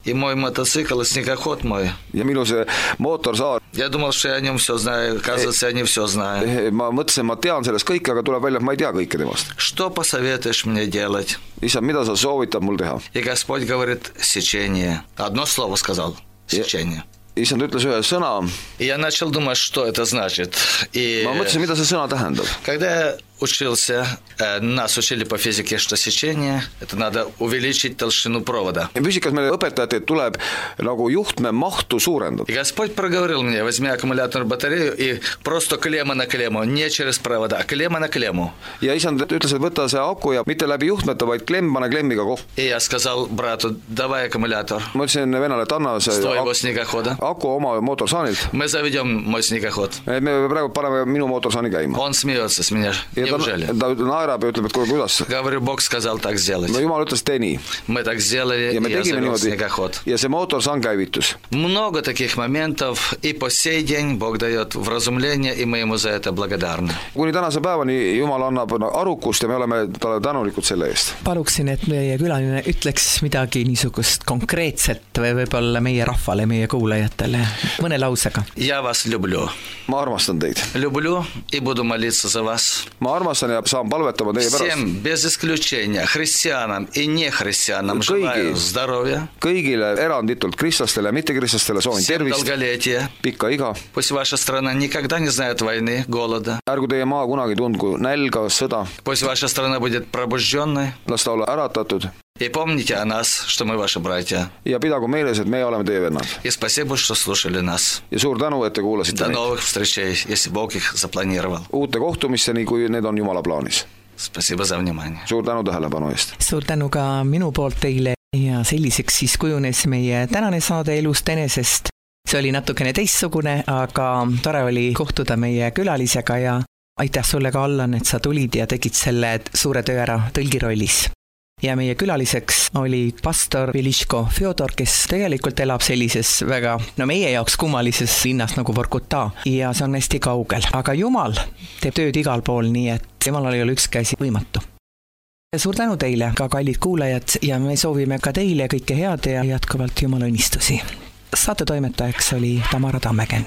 [SPEAKER 4] И мой мотоцикл, и снегоход мой.
[SPEAKER 5] Ja minu see mootorsaar.
[SPEAKER 4] Я думал, что я о нем все знаю. Оказывается, я не все знаю.
[SPEAKER 5] Ma mõtlesin, ma tean sellest kõike, aga tuleb välja, et ma ei tea kõike temast.
[SPEAKER 4] Что посоветуешь мне делать?
[SPEAKER 5] Issand, mida sa soovitad mul teha?
[SPEAKER 4] И Господь говорит, сечение. Одно слово сказал. Сечение.
[SPEAKER 5] Issand ütles ühe sõna.
[SPEAKER 4] И я начал думать, что это значит. И...
[SPEAKER 5] Ma mõtlesin, mida see sõna tähendab.
[SPEAKER 4] Когда я учился, нас учили по физике, что сечение, это надо увеличить толщину провода.
[SPEAKER 5] Füüsikas meile õpetajad, et tuleb nagu juhtme mahtu suurendada.
[SPEAKER 4] И Господь проговорил мне, возьми аккумуляторную батарею и просто клемма на клемму, не через провода, а клемма на клемму.
[SPEAKER 5] Ja Issand ütles, et võta see aku ja mitte läbi juhtmete, vaid klemm pane klemmiga kokku.
[SPEAKER 4] И я сказал брату, давай аккумулятор.
[SPEAKER 5] Ma ütlesin venale, et anna see
[SPEAKER 4] Твоего снегохода.
[SPEAKER 5] Aku oma mootorsaanilt.
[SPEAKER 4] Мы заведем мой снегоход.
[SPEAKER 5] Me praegu paneme minu mootorsaani käima.
[SPEAKER 4] Он смеется с меня. Неужели?
[SPEAKER 5] Ta naerab ja ütleb, et kuidas?
[SPEAKER 4] Говорю, Бог сказал так сделать.
[SPEAKER 5] No Jumal ütles, tee nii.
[SPEAKER 4] Мы так сделали,
[SPEAKER 5] ja me
[SPEAKER 4] и я завел
[SPEAKER 5] niimoodi,
[SPEAKER 4] снегоход.
[SPEAKER 5] Ja see mootorsaan käivitus.
[SPEAKER 4] Много таких моментов, и по сей день Бог дает вразумление, и мы ему за это благодарны.
[SPEAKER 5] Kuni tänase päevani Jumal annab arukust ja me oleme talle tänulikud selle eest.
[SPEAKER 3] Paluksin, et meie külaline ütleks midagi niisugust konkreetset või võib-olla meie rahvale, meie kuulajatele mõne lausega.
[SPEAKER 4] Я вас люблю.
[SPEAKER 5] Ma armastan teid.
[SPEAKER 4] Люблю и буду молиться за вас.
[SPEAKER 5] Ma armastan ja saan palvetama teie pärast.
[SPEAKER 4] Всем без исключения, христианам и нехристианам желаю здоровья.
[SPEAKER 5] Kõigile eranditult kristlastele ja mittekristlastele soovin tervist, pikka iga.
[SPEAKER 4] Пусть ваша страна никогда не знает войны, голода.
[SPEAKER 5] Ärgu teie maa kunagi tundku nälga, sõda.
[SPEAKER 4] Пусть ваша страна будет пробужденной.
[SPEAKER 5] Las ta olla äratatud.
[SPEAKER 4] И помните о нас, что мы ваши братья.
[SPEAKER 5] Ja pidagu meeles, et me oleme teie vennad.
[SPEAKER 4] И спасибо, что слушали нас.
[SPEAKER 5] Ja suur tänu, et te kuulasite
[SPEAKER 4] До новых встречей, если Бог их запланировал.
[SPEAKER 5] Uute kohtumisteni, kui need on Jumala plaanis.
[SPEAKER 4] Спасибо за внимание.
[SPEAKER 5] Suur tänu tähelepanu eest.
[SPEAKER 3] Suur tänu ka minu poolt teile ja selliseks siis kujunes meie tänane saade Elust enesest. See oli natukene teistsugune, aga tore oli kohtuda meie külalisega ja aitäh sulle ka, Allan, et sa tulid ja tegid selle suure töö ära tõlgirollis. Ja meie külaliseks oli pastor Veliško Fjodor, kes tegelikult elab sellises väga, no meie jaoks kummalises linnas nagu Vorkuta ja see on hästi kaugel. Aga Jumal teeb tööd igal pool, nii et Jumalal ei ole ükski asi võimatu. Suur tänu teile, ka kallid kuulajad, ja me soovime ka teile kõike head ja jätkuvalt Jumala õnnistusi. Saate toimetajaks oli Tamara Tammegen.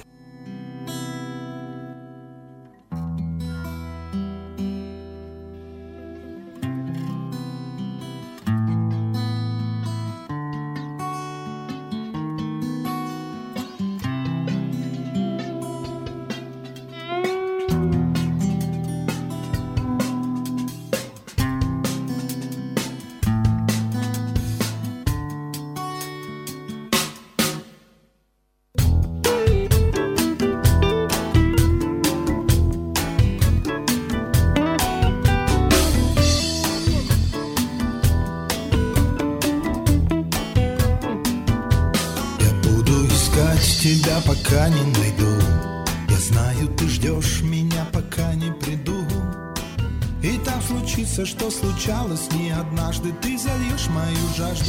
[SPEAKER 2] Тебя пока не найду. Я знаю, ты ждешь меня, пока не приду. И там случится, что случалось не однажды. Ты зальешь мою жажду.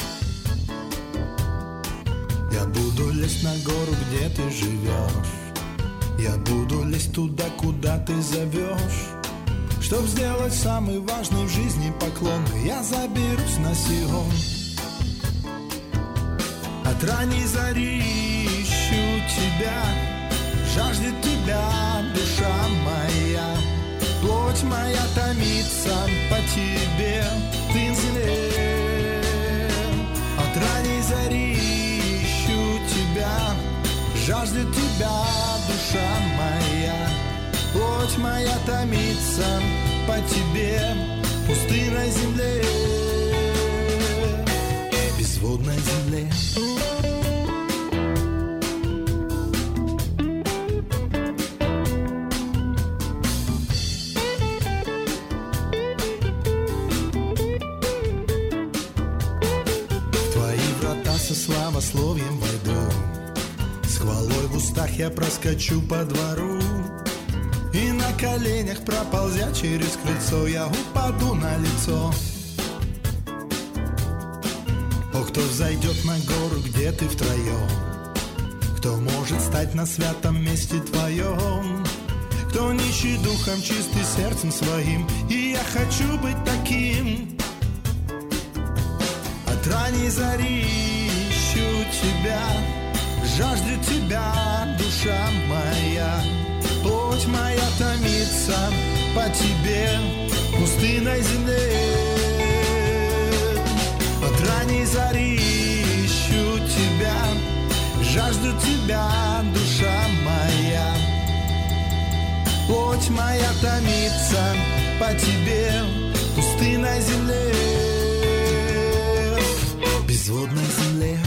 [SPEAKER 2] Я буду лезть на гору, где ты живешь. Я буду лезть туда, куда ты зовешь. Чтоб сделать самый важный в жизни поклон, я заберусь на Сион. От ранней зари ищу тебя, жаждет тебя душа моя. Плоть моя томится по тебе, ты зле. От ранней зари ищу тебя, жаждет тебя душа моя. Плоть моя томится по тебе, пустынной земле, безводной земле. Со славословием войду, с хвалой в устах я проскочу по двору, и на коленях, проползя через крыльцо, я упаду на лицо. О, кто взойдет на гору, где ты втроем? Кто может стать на святом месте твоем? Кто нищий духом, чистый сердцем своим? И я хочу быть таким. От ранней зари тебя, жаждет тебя, душа моя. Плоть моя томится по тебе, пустынной земле. От ранней зари ищу тебя, жажду тебя, душа моя. Плоть моя томится по тебе, пустынной земле, безводной земле.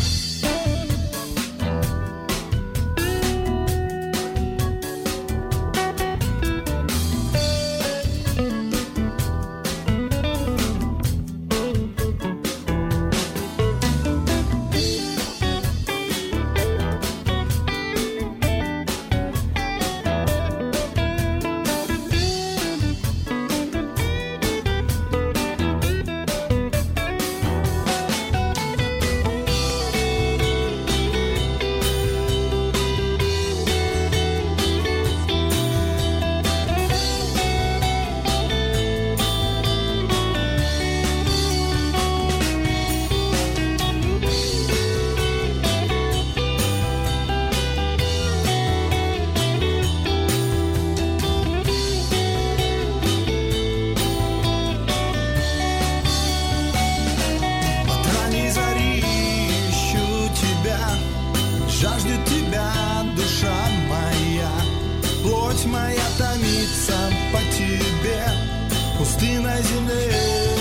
[SPEAKER 2] Жаждет тебя, душа моя. Плоть моя томится по тебе, пустынной земле.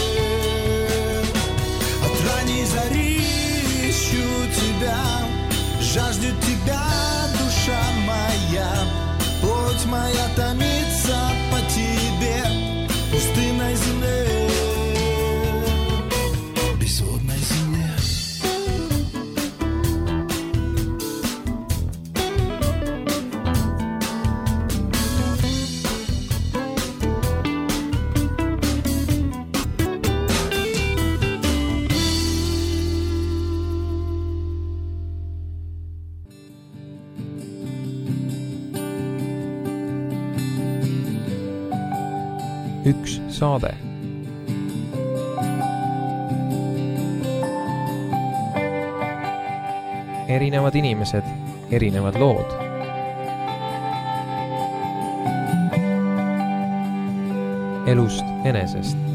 [SPEAKER 2] От ранней зари ищу тебя, жаждет тебя, душа моя. Плоть моя томится по тебе, пустынной земле, безводной земле.
[SPEAKER 1] Üks saade. Erinevad inimesed, erinevad lood. Elust enesest.